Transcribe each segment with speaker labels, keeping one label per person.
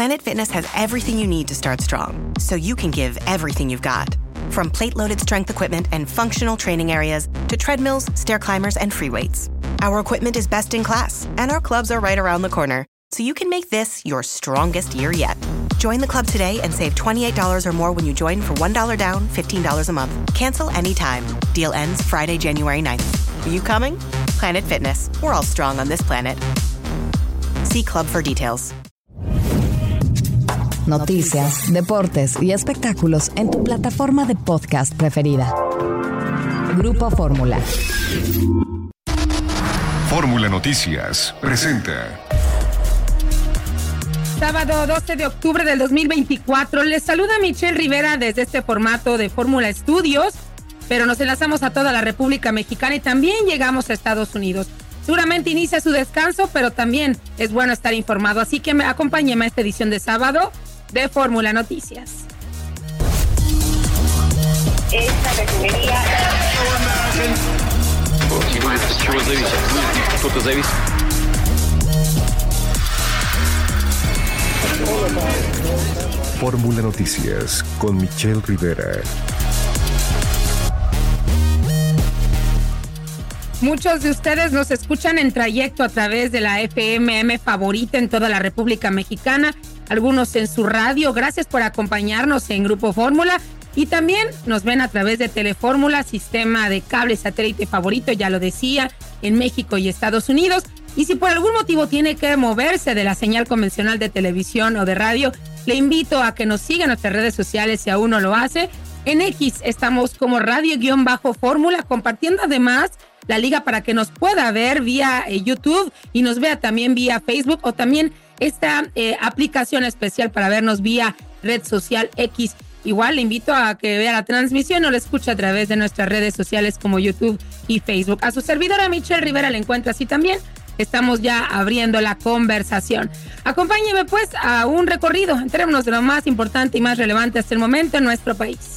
Speaker 1: Planet Fitness has everything you need to start strong, so you can give everything you've got. From plate-loaded strength equipment and functional training areas to treadmills, stair climbers, and free weights. Our equipment is best in class, and our clubs are right around the corner, so you can make this your strongest year yet. Join the club today and save $28 or more when you join for $1 down, $15 a month. Cancel anytime. Deal ends Friday, January 9th. Are you coming? Planet Fitness. We're all strong on this planet. See club for details.
Speaker 2: Noticias, deportes y espectáculos en tu plataforma de podcast preferida. Grupo Fórmula.
Speaker 3: Fórmula Noticias presenta.
Speaker 4: Sábado 12 de octubre del 2024. Les saluda Michelle Rivera desde este formato de Fórmula Studios, pero nos enlazamos a toda la República Mexicana y también llegamos a Estados Unidos. Seguramente inicia su descanso, pero también es bueno estar informado. Así que acompáñeme a esta edición de sábado de Fórmula Noticias.
Speaker 5: Esta refinería.
Speaker 3: Fórmula Noticias con Michelle Rivera.
Speaker 4: Muchos de ustedes nos escuchan en trayecto a través de la FM favorita en toda la República Mexicana, algunos en su radio. Gracias por acompañarnos en Grupo Fórmula y también nos ven a través de Telefórmula, sistema de cable satélite favorito, ya lo decía, en México y Estados Unidos. Y si por algún motivo tiene que moverse de la señal convencional de televisión o de radio, le invito a que nos siga en nuestras redes sociales si aún no lo hace. En X estamos como radio-fórmula, compartiendo además la liga para que nos pueda ver vía YouTube y nos vea también vía Facebook, o también esta aplicación especial para vernos vía red social X. Igual le invito a que vea la transmisión o la escuche a través de nuestras redes sociales como YouTube y Facebook. A su servidora Michelle Rivera la encuentra así también. Estamos ya abriendo la conversación. Acompáñeme pues a un recorrido en términos de lo más importante y más relevante hasta el momento en nuestro país.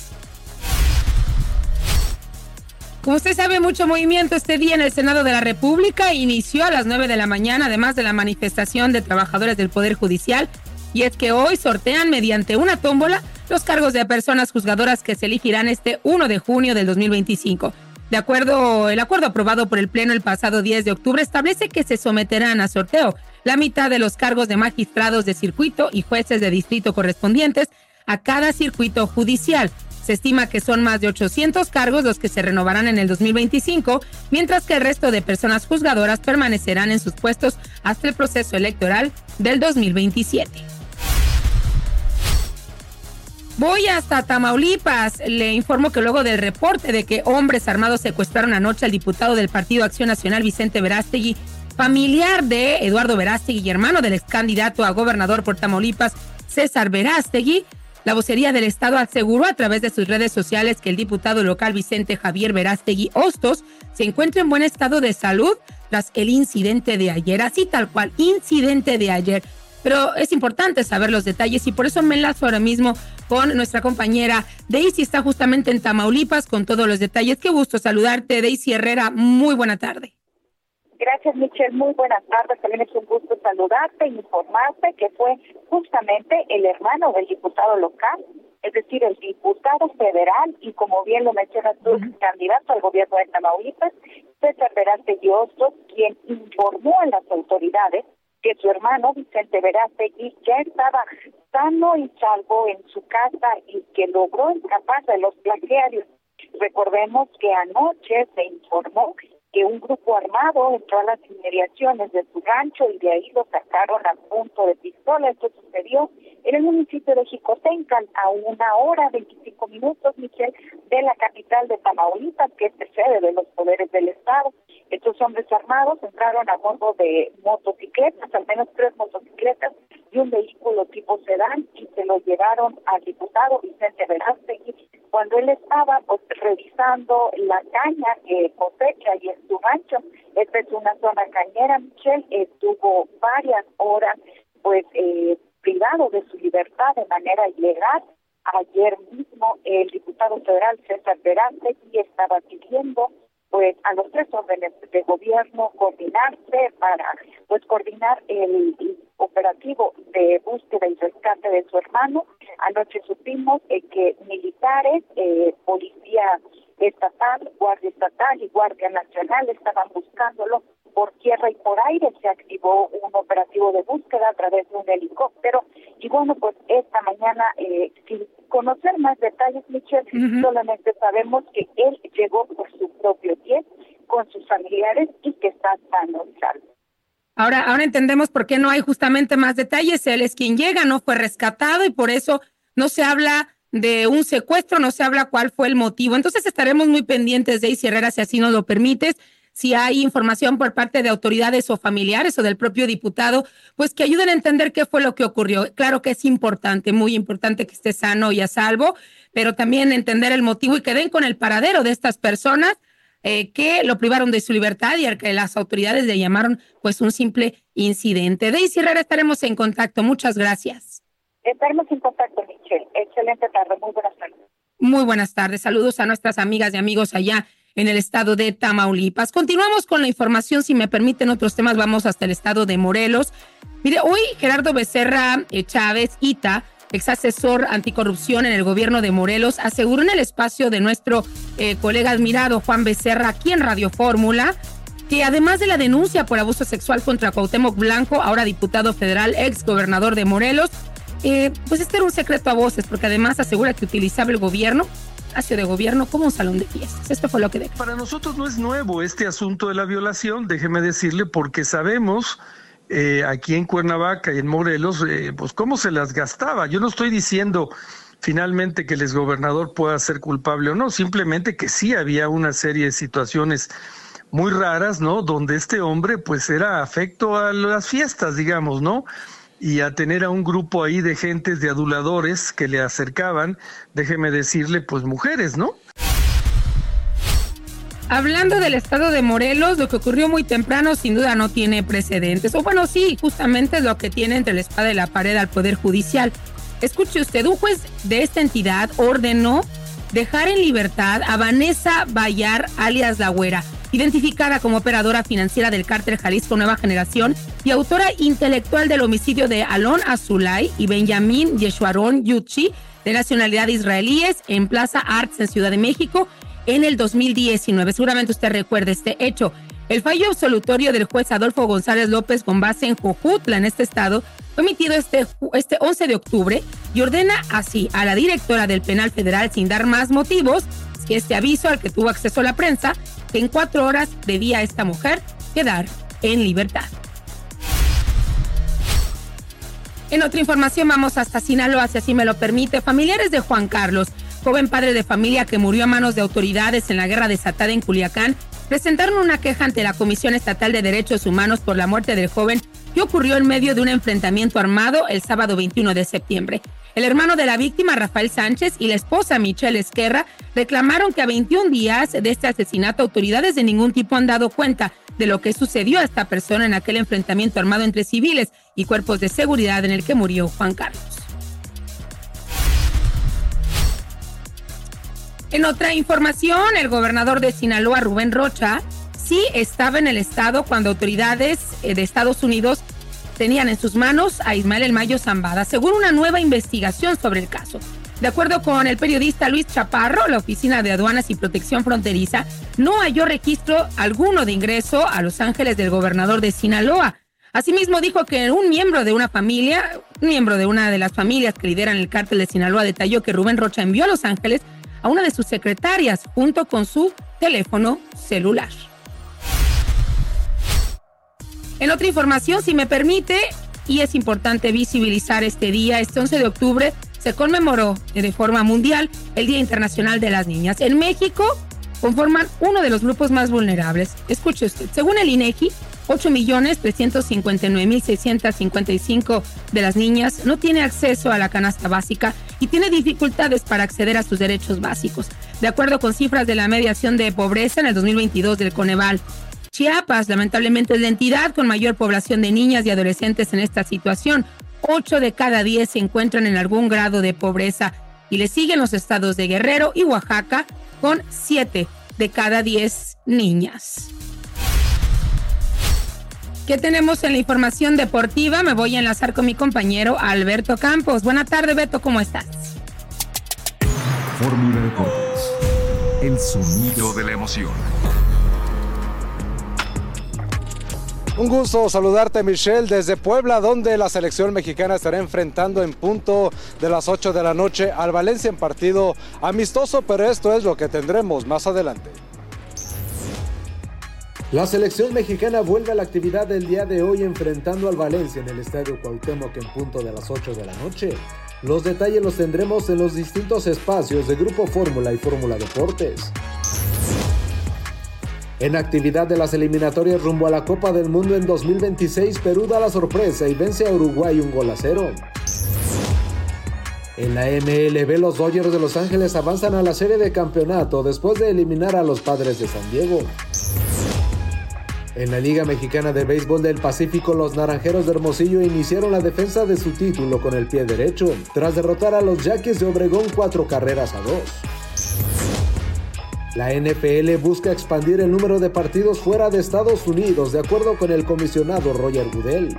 Speaker 4: Como usted sabe, mucho movimiento este día en el Senado de la República. Inició a las 9 de la mañana, además de la manifestación de trabajadores del Poder Judicial. Y es que hoy sortean mediante una tómbola los cargos de personas juzgadoras que se elegirán este 1 de junio del 2025. El acuerdo aprobado por el Pleno el pasado 10 de octubre establece que se someterán a sorteo la mitad de los cargos de magistrados de circuito y jueces de distrito correspondientes a cada circuito judicial. Se estima que son más de 800 cargos los que se renovarán en el 2025, mientras que el resto de personas juzgadoras permanecerán en sus puestos hasta el proceso electoral del 2027. Voy hasta Tamaulipas. Le informo que luego del reporte de que hombres armados secuestraron anoche al diputado del Partido Acción Nacional, Vicente Verástegui, familiar de Eduardo Verástegui y hermano del ex candidato a gobernador por Tamaulipas, César Verástegui, la vocería del Estado aseguró a través de sus redes sociales que el diputado local Vicente Javier Verástegui Hostos se encuentra en buen estado de salud tras el incidente de ayer, así tal cual, incidente de ayer. Pero es importante saber los detalles y por eso me enlazo ahora mismo con nuestra compañera Daisy, está justamente en Tamaulipas con todos los detalles. Qué gusto saludarte, Daisy Herrera, muy buena tarde.
Speaker 5: Gracias, Michelle, muy buenas tardes. También es un gusto saludarte e informarte que fue justamente el hermano del diputado local, es decir, el diputado federal y, como bien lo mencionas tú, candidato al gobierno de Tamaulipas, César Verástegui Hostos, quien informó a las autoridades que su hermano Vicente Verástegui ya estaba sano y salvo en su casa y que logró escapar de los plagiarios. Recordemos que anoche se informó que un grupo armado entró a las inmediaciones de su rancho y de ahí lo sacaron a punto de pistola. Esto sucedió en el municipio de Jicotencal, a 1:25 minutos, Michelle, de la capital de Tamaulipas, que es sede de los poderes del Estado. Estos hombres armados entraron a bordo de motocicletas, al menos 3 motocicletas y un vehículo tipo sedán, y se lo llevaron al diputado Vicente Verástegui cuando él estaba revisando la caña que cosecha y en su rancho. Esta es una zona cañera, Michelle. Estuvo varias horas privado de su libertad de manera ilegal. Ayer mismo el diputado federal César Verástegui estaba pidiendo pues a los 3 órdenes de gobierno coordinarse para coordinar el operativo de búsqueda y rescate de su hermano. Anoche supimos que militares, policía estatal, guardia estatal y guardia nacional estaban buscándolo por tierra y por aire. Se activó un operativo de búsqueda a través de un helicóptero y bueno, pues esta mañana, sin conocer más detalles, Michelle, solamente sabemos que él llegó por su propio pie con sus familiares y que está sano y salvo.
Speaker 4: Ahora entendemos por qué no hay justamente más detalles. Él es quien llega, no fue rescatado y por eso no se habla de un secuestro, no se habla cuál fue el motivo. Entonces estaremos muy pendientes de Daisy Herrera, si así nos lo permites, si hay información por parte de autoridades o familiares o del propio diputado, pues que ayuden a entender qué fue lo que ocurrió. Claro que es importante, muy importante que esté sano y a salvo, pero también entender el motivo y que den con el paradero de estas personas que lo privaron de su libertad y al que las autoridades le llamaron pues un simple incidente. Daisy Herrera, estaremos en contacto. Muchas gracias.
Speaker 5: Estaremos en contacto, Michelle. Excelente tarde. Muy buenas tardes.
Speaker 4: Muy buenas tardes. Saludos a nuestras amigas y amigos allá en el estado de Tamaulipas. Continuamos con la información. Si me permiten otros temas, vamos hasta el estado de Morelos. Mire, hoy Gerardo Becerra Chávez Ita, ex asesor anticorrupción en el gobierno de Morelos, aseguró en el espacio de nuestro colega admirado Juan Becerra aquí en Radio Fórmula que además de la denuncia por abuso sexual contra Cuauhtémoc Blanco, ahora diputado federal, ex gobernador de Morelos, pues este era un secreto a voces, porque además asegura que utilizaba el gobierno, espacio de gobierno, como un salón de fiestas. Esto fue lo que dijo.
Speaker 6: Para nosotros no es nuevo este asunto de la violación, déjeme decirle, porque sabemos aquí en Cuernavaca y en Morelos, pues cómo se las gastaba. Yo no estoy diciendo finalmente que el exgobernador pueda ser culpable o no, simplemente que sí había una serie de situaciones muy raras, ¿no? Donde este hombre pues era afecto a las fiestas, digamos, ¿no? Y a tener a un grupo ahí de gentes, de aduladores que le acercaban, déjeme decirle, pues mujeres, ¿no?
Speaker 4: Hablando del estado de Morelos, lo que ocurrió muy temprano sin duda no tiene precedentes. O bueno, sí, justamente es lo que tiene entre la espada y la pared al Poder Judicial. Escuche usted, un juez de esta entidad ordenó dejar en libertad a Vanessa Bayar, alias La Güera, identificada como operadora financiera del cártel Jalisco Nueva Generación y autora intelectual del homicidio de Alon Azulay y Benjamín Yeshuaron Yuchi, de nacionalidad israelíes, en Plaza Arts en Ciudad de México en el 2019. Seguramente usted recuerda este hecho. El fallo absolutorio del juez Adolfo González López, con base en Jojutla, en este estado, fue emitido este 11 de octubre y ordena así a la directora del penal federal, sin dar más motivos, que este aviso al que tuvo acceso la prensa, que en 4 horas debía esta mujer quedar en libertad. En otra información vamos hasta Sinaloa, si así me lo permite. Familiares de Juan Carlos, joven padre de familia que murió a manos de autoridades en la guerra desatada en Culiacán, presentaron una queja ante la Comisión Estatal de Derechos Humanos por la muerte del joven que ocurrió en medio de un enfrentamiento armado el sábado 21 de septiembre. El hermano de la víctima, Rafael Sánchez, y la esposa, Michelle Esquerra, reclamaron que a 21 días de este asesinato, autoridades de ningún tipo han dado cuenta de lo que sucedió a esta persona en aquel enfrentamiento armado entre civiles y cuerpos de seguridad en el que murió Juan Carlos. En otra información, el gobernador de Sinaloa, Rubén Rocha, sí estaba en el estado cuando autoridades de Estados Unidos tenían en sus manos a Ismael El Mayo Zambada, según una nueva investigación sobre el caso. De acuerdo con el periodista Luis Chaparro, la Oficina de Aduanas y Protección Fronteriza no halló registro alguno de ingreso a Los Ángeles del gobernador de Sinaloa. Asimismo, dijo que un miembro de una de las familias que lideran el cártel de Sinaloa, detalló que Rubén Rocha envió a Los Ángeles a una de sus secretarias junto con su teléfono celular. En otra información, si me permite, y es importante visibilizar este día, este 11 de octubre se conmemoró de forma mundial el Día Internacional de las Niñas. En México conforman uno de los grupos más vulnerables. Escuche usted, según el INEGI, 8.359.655 de las niñas no tiene acceso a la canasta básica y tiene dificultades para acceder a sus derechos básicos. De acuerdo con cifras de la mediación de pobreza en el 2022 del Coneval, Chiapas, lamentablemente, es la entidad con mayor población de niñas y adolescentes en esta situación. 8 de cada 10 se encuentran en algún grado de pobreza y le siguen los estados de Guerrero y Oaxaca con 7 de cada 10 niñas. ¿Qué tenemos en la información deportiva? Me voy a enlazar con mi compañero Alberto Campos. Buenas tardes, Beto, ¿cómo estás?
Speaker 3: Fórmula Deportes, el sonido de la emoción.
Speaker 7: Un gusto saludarte, Michelle, desde Puebla, donde la selección mexicana estará enfrentando en punto de las 8 de la noche al Valencia en partido amistoso, pero esto es lo que tendremos más adelante. La selección mexicana vuelve a la actividad del día de hoy enfrentando al Valencia en el Estadio Cuauhtémoc en punto de las 8 de la noche. Los detalles los tendremos en los distintos espacios de Grupo Fórmula y Fórmula Deportes. En actividad de las eliminatorias rumbo a la Copa del Mundo en 2026, Perú da la sorpresa y vence a Uruguay 1-0. En la MLB, los Dodgers de Los Ángeles avanzan a la serie de campeonato después de eliminar a los Padres de San Diego. En la Liga Mexicana de Béisbol del Pacífico, los Naranjeros de Hermosillo iniciaron la defensa de su título con el pie derecho, tras derrotar a los Yaquis de Obregón 4-2. La NFL busca expandir el número de partidos fuera de Estados Unidos, de acuerdo con el comisionado Roger Goodell.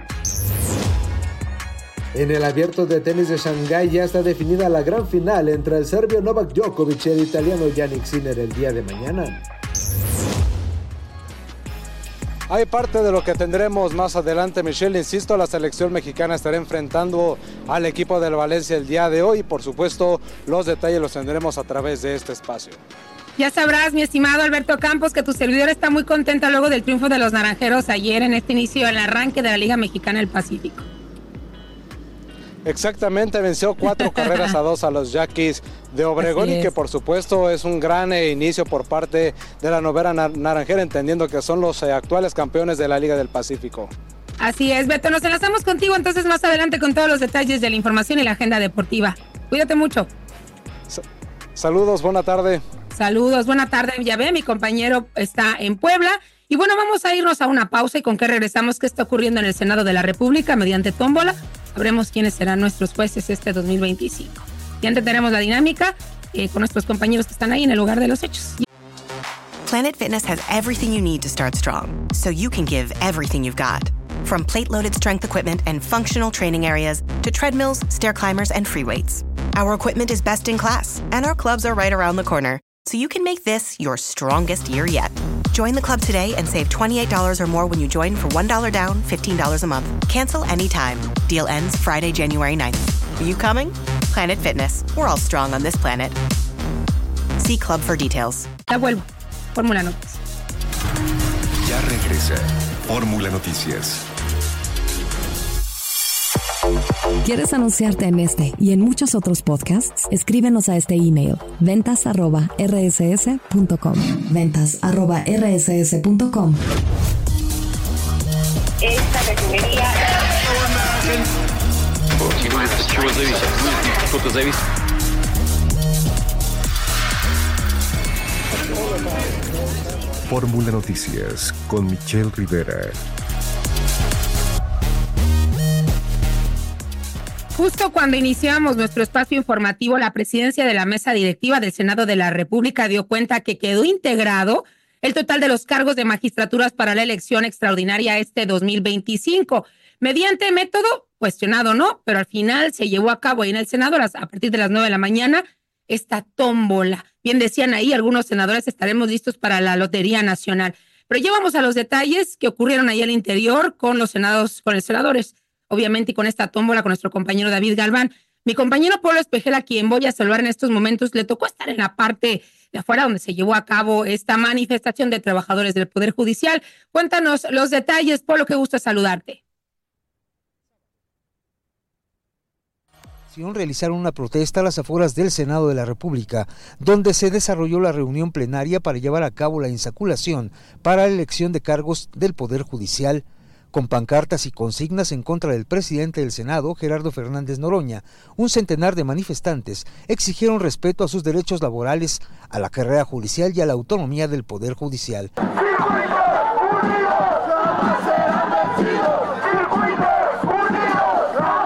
Speaker 7: En el Abierto de Tenis de Shanghái ya está definida la gran final entre el serbio Novak Djokovic y el italiano Jannik Sinner el día de mañana. Hay parte de lo que tendremos más adelante, Michelle. Insisto, la selección mexicana estará enfrentando al equipo del Valencia el día de hoy y por supuesto los detalles los tendremos a través de este espacio.
Speaker 4: Ya sabrás, mi estimado Alberto Campos, que tu servidor está muy contenta luego del triunfo de los Naranjeros ayer en este inicio del arranque de la Liga Mexicana del Pacífico.
Speaker 7: Exactamente, venció 4-2 a los Yaquis de Obregón y que por supuesto es un gran inicio por parte de la novena naranjera, entendiendo que son los actuales campeones de la Liga del Pacífico.
Speaker 4: Así es, Beto, nos enlazamos contigo entonces más adelante con todos los detalles de la información y la agenda deportiva. Cuídate mucho.
Speaker 7: Saludos, buena tarde.
Speaker 4: Saludos, buena tarde. Ya ve, mi compañero está en Puebla. Y bueno, vamos a irnos a una pausa y con qué regresamos, qué está ocurriendo en el Senado de la República mediante tómbola. Sabremos quiénes serán nuestros jueces este 2025. Ya entenderemos la dinámica con nuestros compañeros que están ahí en el lugar de los hechos.
Speaker 1: Planet Fitness has everything you need to start strong, so you can give everything you've got. From plate-loaded strength equipment and functional training areas to treadmills, stair climbers, and free weights. Our equipment is best in class, and our clubs are right around the corner, so you can make this your strongest year yet. Join the club today and save $28 or more when you join for $1 down, $15 a month. Cancel anytime. Deal ends Friday, January 9th. Are you coming? Planet Fitness. We're all strong on this planet. See club for details.
Speaker 4: Ya vuelvo. Fórmula Noticias.
Speaker 3: Ya regresa Fórmula Noticias.
Speaker 2: ¿Quieres anunciarte en este y en muchos otros podcasts? Escríbenos a este email, ventas@rss.com. ventas@rss.com.
Speaker 5: Esta refinería...
Speaker 3: Fórmula Noticias con Michelle Rivera.
Speaker 4: Justo cuando iniciamos nuestro espacio informativo, la presidencia de la mesa directiva del Senado de la República dio cuenta que quedó integrado el total de los cargos de magistraturas para la elección extraordinaria este 2025, mediante método cuestionado, ¿no? Pero al final se llevó a cabo ahí en el Senado a partir de las 9 de la mañana esta tómbola. Bien decían ahí, algunos senadores estaremos listos para la Lotería Nacional. Pero ya vamos a los detalles que ocurrieron ahí al interior con los senadores. Obviamente, y con esta tómbola, con nuestro compañero David Galván. Mi compañero Pablo Espejel, a quien voy a saludar en estos momentos, le tocó estar en la parte de afuera donde se llevó a cabo esta manifestación de trabajadores del Poder Judicial. Cuéntanos los detalles, Pablo, qué gusto saludarte.
Speaker 8: Realizaron una protesta a las afueras del Senado de la República, donde se desarrolló la reunión plenaria para llevar a cabo la insaculación para la elección de cargos del Poder Judicial. Con pancartas y consignas en contra del presidente del Senado, Gerardo Fernández Noroña, un centenar de manifestantes exigieron respeto a sus derechos laborales, a la carrera judicial y a la autonomía del Poder Judicial.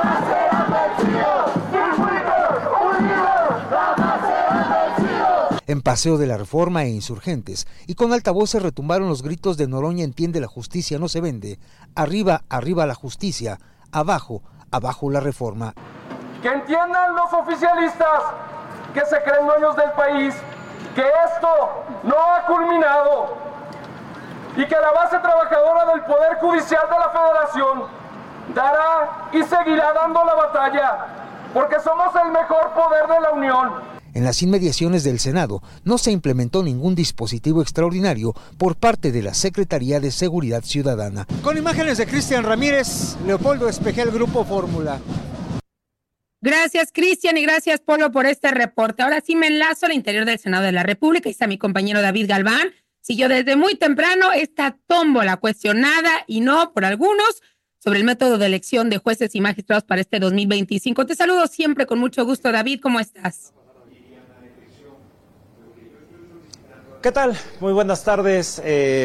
Speaker 8: En en Paseo de la Reforma e Insurgentes, y con altavoces retumbaron los gritos de Noroña entiende, la justicia no se vende, arriba, arriba la justicia, abajo, abajo la reforma.
Speaker 9: Que entiendan los oficialistas que se creen dueños del país, que esto no ha culminado y que la base trabajadora del Poder Judicial de la Federación dará y seguirá dando la batalla, porque somos el mejor poder de la Unión.
Speaker 8: En las inmediaciones del Senado no se implementó ningún dispositivo extraordinario por parte de la Secretaría de Seguridad Ciudadana.
Speaker 10: Con imágenes de Cristian Ramírez, Leopoldo Espejel, Grupo Fórmula.
Speaker 4: Gracias, Cristian, y gracias, Polo, por este reporte. Ahora sí me enlazo al interior del Senado de la República. Ahí está mi compañero David Galván. Siguió desde muy temprano esta tómbola cuestionada y no por algunos sobre el método de elección de jueces y magistrados para este 2025. Te saludo siempre con mucho gusto, David. ¿Cómo estás?
Speaker 11: ¿Qué tal? Muy buenas tardes.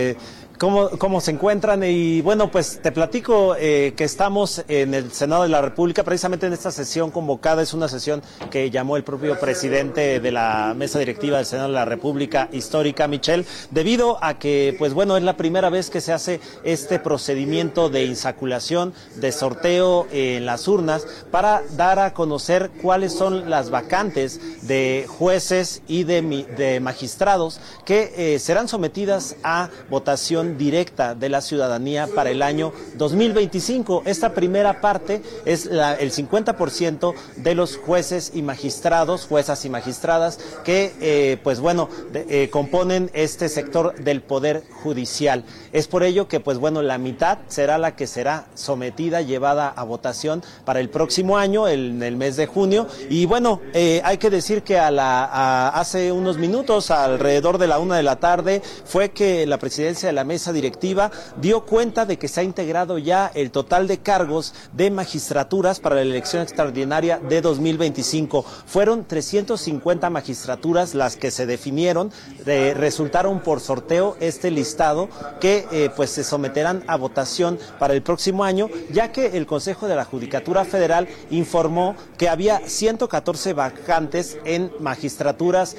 Speaker 11: ¿Cómo se encuentran? Y bueno, pues te platico que estamos en el Senado de la República, precisamente en esta sesión convocada. Es una sesión que llamó el propio presidente de la mesa directiva del Senado de la República, histórica, Michel, debido a que, pues bueno, es la primera vez que se hace este procedimiento de insaculación, de sorteo en las urnas, para dar a conocer cuáles son las vacantes de jueces y de magistrados que serán sometidas a votación directa de la ciudadanía para el año 2025. Esta primera parte es el 50% de los jueces y magistrados, juezas y magistradas que, pues bueno, componen este sector del Poder Judicial. Es por ello que, pues bueno, la mitad será la que será sometida, llevada a votación para el próximo año, en el mes de junio. Y bueno, hay que decir que hace unos minutos, alrededor de la 1 de la tarde, fue que la presidencia de la mesa directiva dio cuenta de que se ha integrado ya el total de cargos de magistraturas para la elección extraordinaria de 2025. Fueron 350 magistraturas las que se definieron, resultaron por sorteo este listado que pues se someterán a votación para el próximo año, ya que el Consejo de la Judicatura Federal informó que había 114 vacantes en magistraturas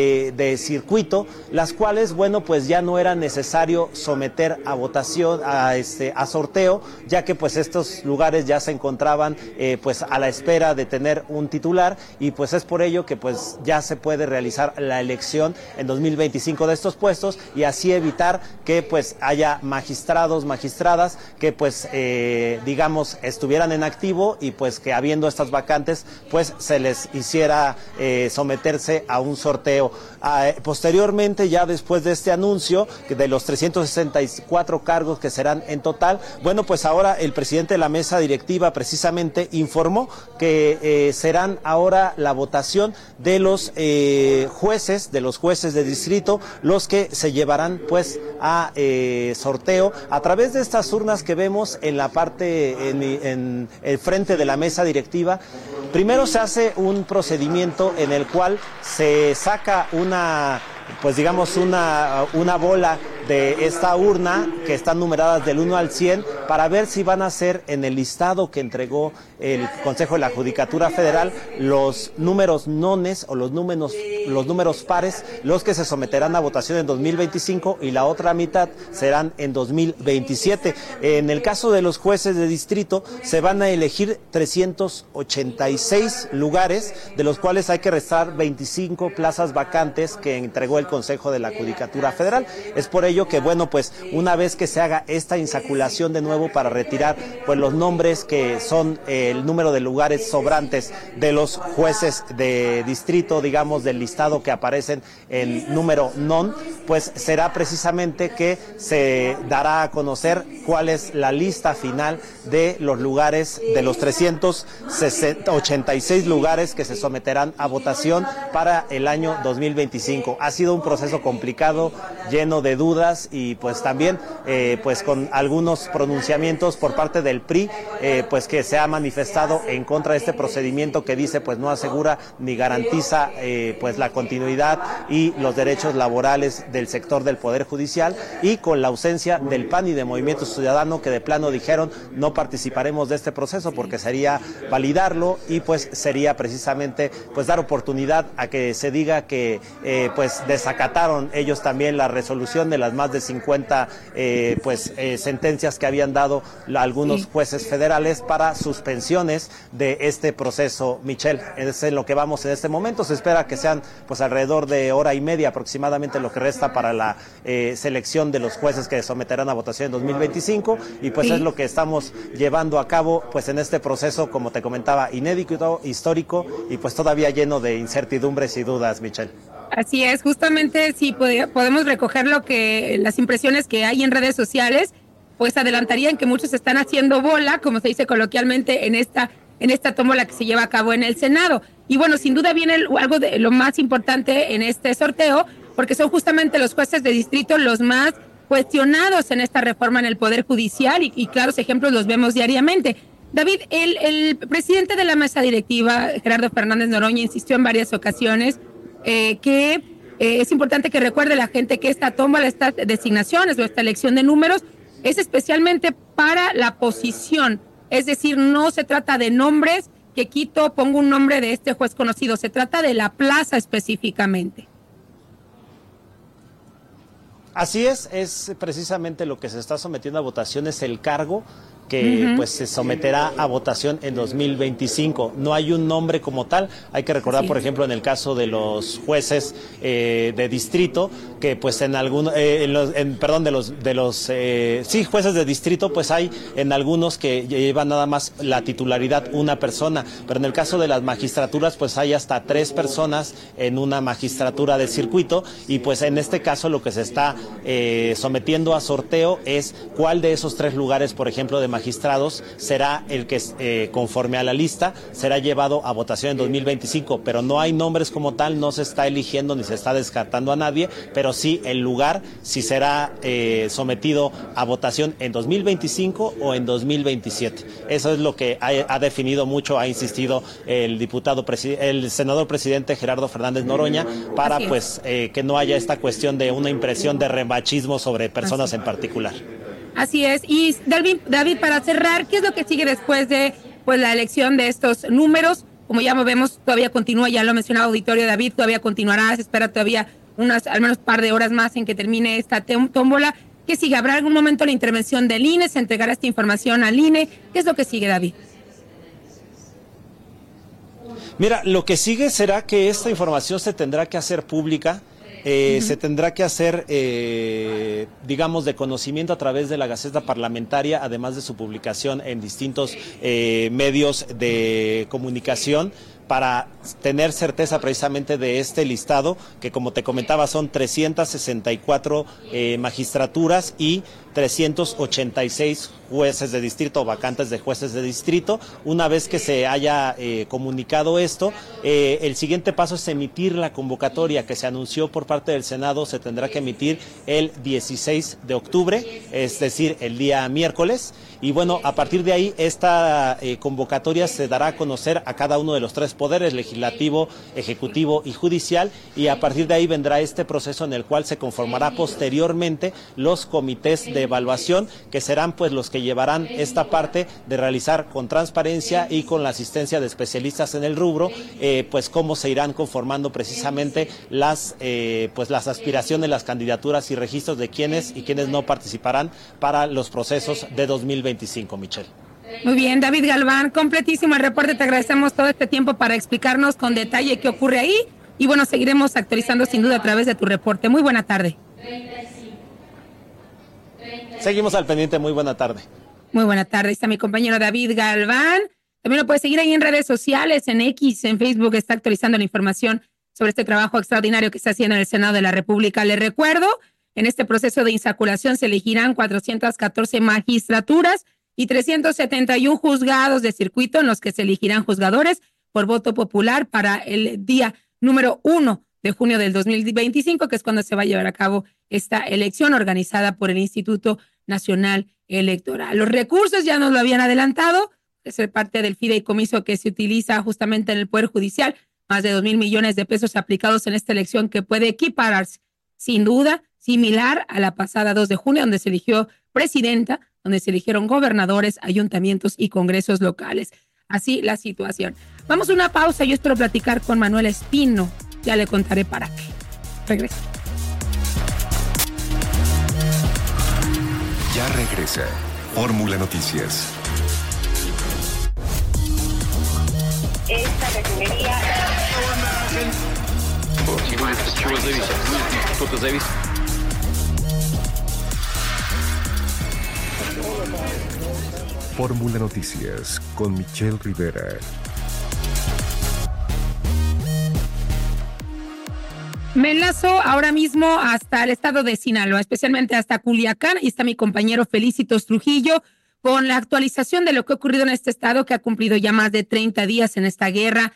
Speaker 11: de circuito, las cuales, bueno, pues ya no era necesario someter a votación, a sorteo, ya que pues estos lugares ya se encontraban pues a la espera de tener un titular, y pues es por ello que pues ya se puede realizar la elección en 2025 de estos puestos, y así evitar que pues haya magistrados, magistradas que pues digamos estuvieran en activo, y pues que habiendo estas vacantes pues se les hiciera someterse a un sorteo. Posteriormente, ya después de este anuncio de los 364 cargos que serán en total, bueno, pues ahora el presidente de la mesa directiva precisamente informó que serán ahora la votación de los jueces, de distrito, los que se llevarán pues a sorteo a través de estas urnas que vemos en la parte, en el frente de la mesa directiva. Primero se hace un procedimiento en el cual se saca una bola de esta urna, que están numeradas del 1 al 100, para ver si van a ser en el listado que entregó el Consejo de la Judicatura Federal los números nones o los números pares los que se someterán a votación en 2025, y la otra mitad serán en 2027. En el caso de los jueces de distrito se van a elegir 386 lugares, de los cuales hay que restar 25 plazas vacantes que entregó el Consejo de la Judicatura Federal. Es por ello que, bueno, pues una vez que se haga esta insaculación de nuevo para retirar pues los nombres que son el número de lugares sobrantes de los jueces de distrito, digamos, del listado que aparecen en número non, pues será precisamente que se dará a conocer cuál es la lista final de los lugares, de los 386 lugares que se someterán a votación para el año 2025. Ha sido un proceso complicado, lleno de dudas, dudas y pues también pues con algunos pronunciamientos por parte del PRI, pues que se ha manifestado en contra de este procedimiento que dice pues no asegura ni garantiza pues la continuidad y los derechos laborales del sector del Poder Judicial, y con la ausencia del PAN y de Movimiento Ciudadano, que de plano dijeron no participaremos de este proceso porque sería validarlo y pues sería precisamente pues dar oportunidad a que se diga que pues desacataron ellos también la resolución de las más de 50 sentencias que habían dado algunos jueces federales para suspensiones de este proceso. Michelle, es en lo que vamos en este momento. Se espera que sean pues alrededor de hora y media aproximadamente lo que resta para la selección de los jueces que someterán a votación en 2025, y pues es lo que estamos llevando a cabo pues en este proceso, como te comentaba, inédito, histórico y pues todavía lleno de incertidumbres y dudas, Michelle.
Speaker 4: Así es, justamente si podemos recoger las impresiones que hay en redes sociales, pues adelantarían que muchos están haciendo bola, como se dice coloquialmente, en esta tómbola que se lleva a cabo en el Senado. Y bueno, sin duda viene algo de lo más importante en este sorteo, porque son justamente los jueces de distrito los más cuestionados en esta reforma en el Poder Judicial, y claros ejemplos los vemos diariamente. David, el presidente de la mesa directiva, Gerardo Fernández Noroña, insistió en varias ocasiones que es importante que recuerde la gente que esta tómbola, estas designaciones o esta elección de números es especialmente para la posición, es decir, no se trata de nombres, que quito, pongo un nombre de este juez conocido, se trata de la plaza específicamente.
Speaker 11: Así es precisamente lo que se está sometiendo a votación, es el cargo que pues se someterá a votación en 2025. No hay un nombre como tal. Hay que recordar, por ejemplo, en el caso de los jueces de distrito, que pues en algunos, jueces de distrito, pues hay en algunos que llevan nada más la titularidad una persona, pero en el caso de las magistraturas, pues hay hasta 3 personas en una magistratura de circuito, y pues en este caso lo que se está sometiendo a sorteo es cuál de esos 3 lugares, por ejemplo, de magistrados será el que conforme a la lista será llevado a votación en 2025, pero no hay nombres como tal, no se está eligiendo ni se está descartando a nadie, pero sí el lugar si será sometido a votación en 2025 o en 2027. Eso es lo que ha definido mucho, ha insistido el senador presidente Gerardo Fernández Noroña, para pues que no haya esta cuestión de una impresión de revanchismo sobre personas en particular.
Speaker 4: Así es. Y David, para cerrar, ¿qué es lo que sigue después de pues la elección de estos números? Como ya vemos, todavía continúa, ya lo mencionaba auditorio David, todavía continuará, se espera todavía al menos par de horas más en que termine esta tómbola. ¿Qué sigue? ¿Habrá algún momento la intervención del INE? ¿Se entregará esta información al INE? ¿Qué es lo que sigue, David?
Speaker 11: Mira, lo que sigue será que esta información se tendrá que hacer pública. Se tendrá que hacer, digamos, de conocimiento a través de la Gaceta Parlamentaria, además de su publicación en distintos medios de comunicación, para tener certeza precisamente de este listado, que como te comentaba son 364 magistraturas y 386 jueces de distrito o vacantes de jueces de distrito. Una vez que se haya comunicado esto, el siguiente paso es emitir la convocatoria que se anunció por parte del Senado. Se tendrá que emitir el 16 de octubre, es decir, el día miércoles. Y bueno, a partir de ahí esta convocatoria se dará a conocer a cada uno de los 3 poderes, legislativo, ejecutivo y judicial, y a partir de ahí vendrá este proceso en el cual se conformará posteriormente los comités de evaluación, que serán pues los que llevarán esta parte de realizar con transparencia y con la asistencia de especialistas en el rubro, pues cómo se irán conformando precisamente las aspiraciones, las candidaturas y registros de quienes no participarán para los procesos de 2025, Michelle.
Speaker 4: Muy bien, David Galván, completísimo el reporte, te agradecemos todo este tiempo para explicarnos con detalle qué ocurre ahí, y bueno, seguiremos actualizando sin duda a través de tu reporte. Muy buena tarde.
Speaker 11: Seguimos al pendiente, muy buena tarde.
Speaker 4: Muy buena tarde, está mi compañero David Galván. También lo puede seguir ahí en redes sociales, en X, en Facebook, está actualizando la información sobre este trabajo extraordinario que está haciendo en el Senado de la República. Les recuerdo, en este proceso de insaculación se elegirán 414 magistraturas y 371 juzgados de circuito, en los que se elegirán juzgadores por voto popular para el día número 1 de junio del 2025, que es cuando se va a llevar a cabo esta elección organizada por el Instituto Nacional Electoral. Los recursos ya nos lo habían adelantado, es parte del fideicomiso que se utiliza justamente en el Poder Judicial, más de 2,000 millones de pesos aplicados en esta elección que puede equipararse, sin duda, similar a la pasada 2 de junio, donde se eligió presidenta, donde se eligieron gobernadores, ayuntamientos y congresos locales. Así la situación. Vamos a una pausa, yo espero platicar con Manuel Espino, ya le contaré para qué. Regreso.
Speaker 3: Ya regresa Fórmula Noticias.
Speaker 5: Esta refinería...
Speaker 3: Fórmula Noticias con Michelle Rivera.
Speaker 4: Me enlazo ahora mismo hasta el estado de Sinaloa, especialmente hasta Culiacán. Ahí está mi compañero Felicitos Trujillo con la actualización de lo que ha ocurrido en este estado, que ha cumplido ya más de 30 días en esta guerra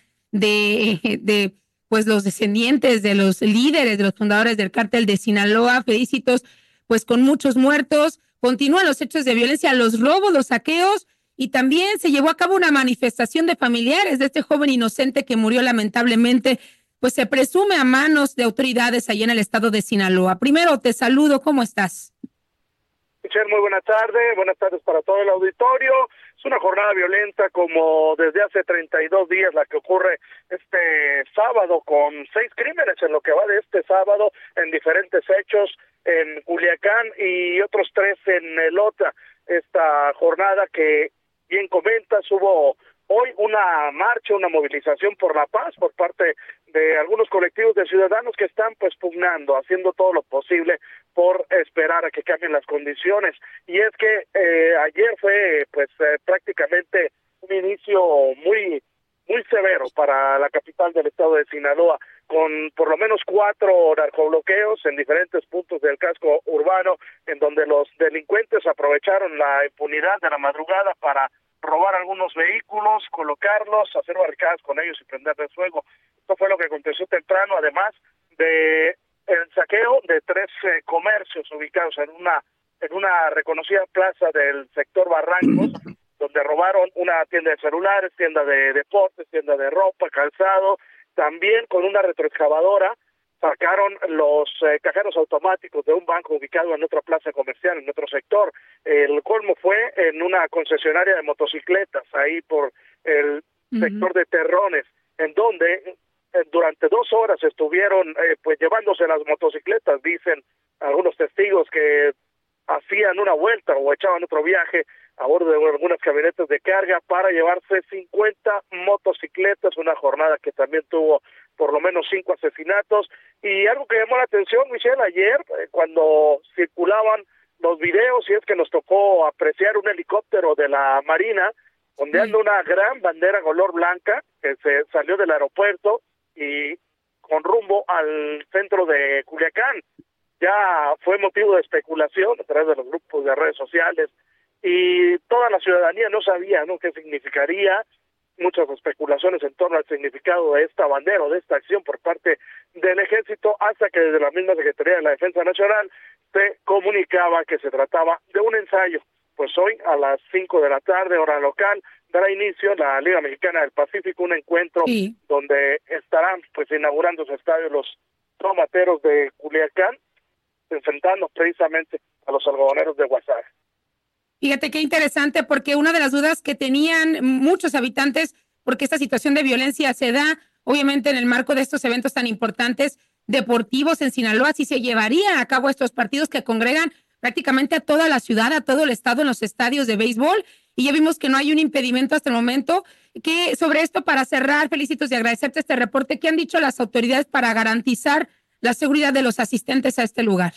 Speaker 4: de pues los descendientes de los líderes, de los fundadores del cártel de Sinaloa. Felicitos, pues con muchos muertos. Continúan los hechos de violencia, los robos, los saqueos, y también se llevó a cabo una manifestación de familiares de este joven inocente que murió lamentablemente, pues se presume a manos de autoridades allá en el estado de Sinaloa. Primero te saludo, ¿cómo estás?
Speaker 12: Michelle, muy buenas tardes para todo el auditorio. Es una jornada violenta como desde hace 32 días la que ocurre este sábado, con 6 crímenes en lo que va de este sábado en diferentes hechos en Culiacán y otros 3 en Elota. Esta jornada que bien comentas, hubo hoy una marcha, una movilización por la paz por parte de algunos colectivos de ciudadanos que están pues pugnando, haciendo todo lo posible por esperar a que cambien las condiciones. Y es que ayer fue pues prácticamente un inicio muy severo para la capital del estado de Sinaloa, con por lo menos 4 narcobloqueos en diferentes puntos del casco urbano, en donde los delincuentes aprovecharon la impunidad de la madrugada para robar algunos vehículos, colocarlos, hacer barricadas con ellos y prenderles fuego. Esto fue lo que aconteció temprano, además de el saqueo de 3 comercios ubicados en una reconocida plaza del sector Barrancos, donde robaron una tienda de celulares, tienda de deportes, tienda de ropa, calzado. También con una retroexcavadora sacaron los cajeros automáticos de un banco ubicado en otra plaza comercial, en otro sector. El colmo fue en una concesionaria de motocicletas, ahí por el sector de Terrones, en donde durante 2 horas estuvieron pues llevándose las motocicletas. Dicen algunos testigos que hacían una vuelta o echaban otro viaje a bordo de algunas camionetas de carga para llevarse 50 motocicletas, una jornada que también tuvo por lo menos 5 asesinatos. Y algo que llamó la atención, Michelle, ayer cuando circulaban los videos, y es que nos tocó apreciar un helicóptero de la Marina ondeando una gran bandera color blanca que se salió del aeropuerto y con rumbo al centro de Culiacán. Ya fue motivo de especulación a través de los grupos de redes sociales, y toda la ciudadanía no sabía, ¿no?, qué significaría. Muchas especulaciones en torno al significado de esta bandera o de esta acción por parte del Ejército, hasta que desde la misma Secretaría de la Defensa Nacional se comunicaba que se trataba de un ensayo. Pues hoy a las 5 de la tarde, hora local, dará inicio la Liga Mexicana del Pacífico, un encuentro donde estarán pues inaugurando su estadio los tomateros de Culiacán, enfrentando precisamente a los algodoneros de Guasave.
Speaker 4: Fíjate qué interesante, porque una de las dudas que tenían muchos habitantes, porque esta situación de violencia se da obviamente en el marco de estos eventos tan importantes deportivos en Sinaloa, si se llevaría a cabo estos partidos que congregan prácticamente a toda la ciudad, a todo el estado en los estadios de béisbol, y ya vimos que no hay un impedimento hasta el momento. Que sobre esto, para cerrar, Felicitos, y agradecerte este reporte, ¿qué han dicho las autoridades para garantizar la seguridad de los asistentes a este lugar?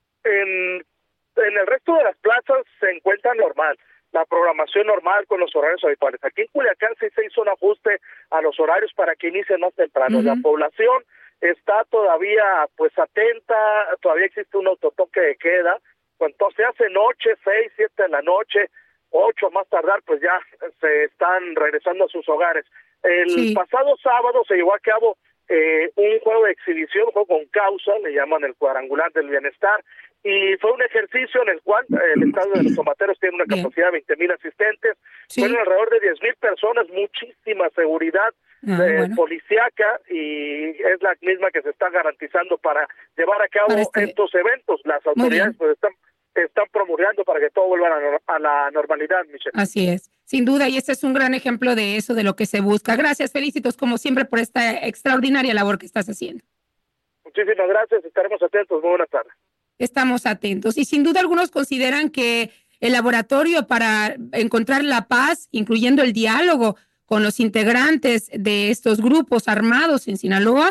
Speaker 12: En el resto de las plazas se encuentra normal, la programación normal con los horarios habituales. Aquí en Culiacán sí se hizo un ajuste a los horarios para que inicien más temprano. La población está todavía pues atenta, todavía existe un autotoque de queda. Cuando se hace noche, 6, 7 de la noche, 8 más tardar, pues ya se están regresando a sus hogares. El pasado sábado se llevó a cabo un juego de exhibición, un juego con causa, le llaman el cuadrangular del bienestar, y fue un ejercicio en el cual el estadio de los Tomateros tiene una capacidad de 20,000 asistentes, fueron alrededor de 10,000 personas, muchísima seguridad policíaca, y es la misma que se está garantizando para llevar a cabo estos eventos. Las autoridades pues están promulgando para que todo vuelva a la normalidad, Michelle.
Speaker 4: Así es, sin duda, y este es un gran ejemplo de eso, de lo que se busca. Gracias, felicitos como siempre por esta extraordinaria labor que estás haciendo.
Speaker 12: Muchísimas gracias, estaremos atentos. Muy buenas tardes.
Speaker 4: Estamos atentos, y sin duda algunos consideran que el laboratorio para encontrar la paz, incluyendo el diálogo con los integrantes de estos grupos armados en Sinaloa,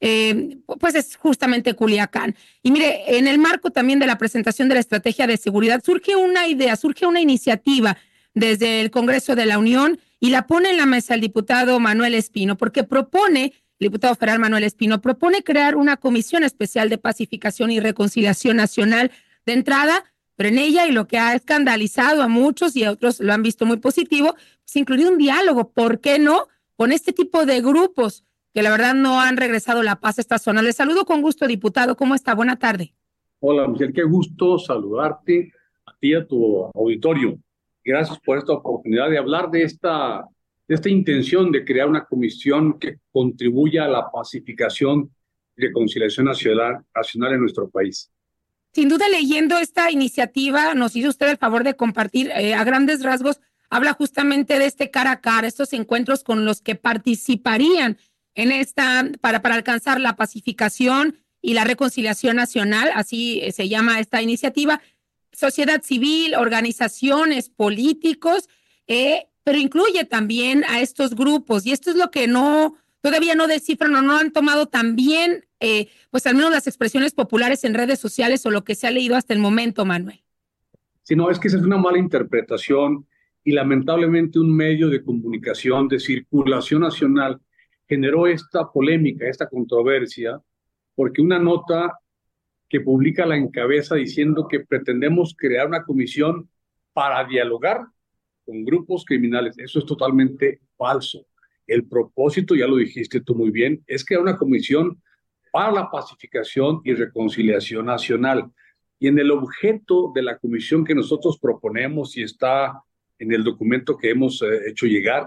Speaker 4: pues es justamente Culiacán. Y mire, en el marco también de la presentación de la estrategia de seguridad, surge una idea, surge una iniciativa desde el Congreso de la Unión, y la pone en la mesa el diputado Manuel Espino, porque el diputado federal Manuel Espino propone crear una comisión especial de pacificación y reconciliación nacional de entrada, pero en ella, y lo que ha escandalizado a muchos y a otros lo han visto muy positivo, pues incluir un diálogo, ¿por qué no?, con este tipo de grupos que la verdad no han regresado la paz a esta zona. Les saludo con gusto, diputado. ¿Cómo está? Buena tarde.
Speaker 13: Hola, Michelle, qué gusto saludarte a ti y a tu auditorio. Gracias por esta oportunidad de hablar de esta intención de crear una comisión que contribuya a la pacificación y reconciliación nacional en nuestro país.
Speaker 4: Sin duda, leyendo esta iniciativa, nos hizo usted el favor de compartir a grandes rasgos, habla justamente de este cara a cara, estos encuentros con los que participarían en para alcanzar la pacificación y la reconciliación nacional, así se llama esta iniciativa, sociedad civil, organizaciones, políticos, pero incluye también a estos grupos, y esto es lo que todavía no descifran o no han tomado también, pues al menos las expresiones populares en redes sociales o lo que se ha leído hasta el momento, Manuel.
Speaker 13: Sí, no, es que esa es una mala interpretación, y lamentablemente un medio de comunicación de circulación nacional generó esta polémica, esta controversia, porque una nota que publica la encabeza diciendo que pretendemos crear una comisión para dialogar con grupos criminales. Eso es totalmente falso. El propósito, ya lo dijiste tú muy bien, es crear una comisión para la pacificación y reconciliación nacional. Y en el objeto de la comisión que nosotros proponemos, y está en el documento que hemos hecho llegar,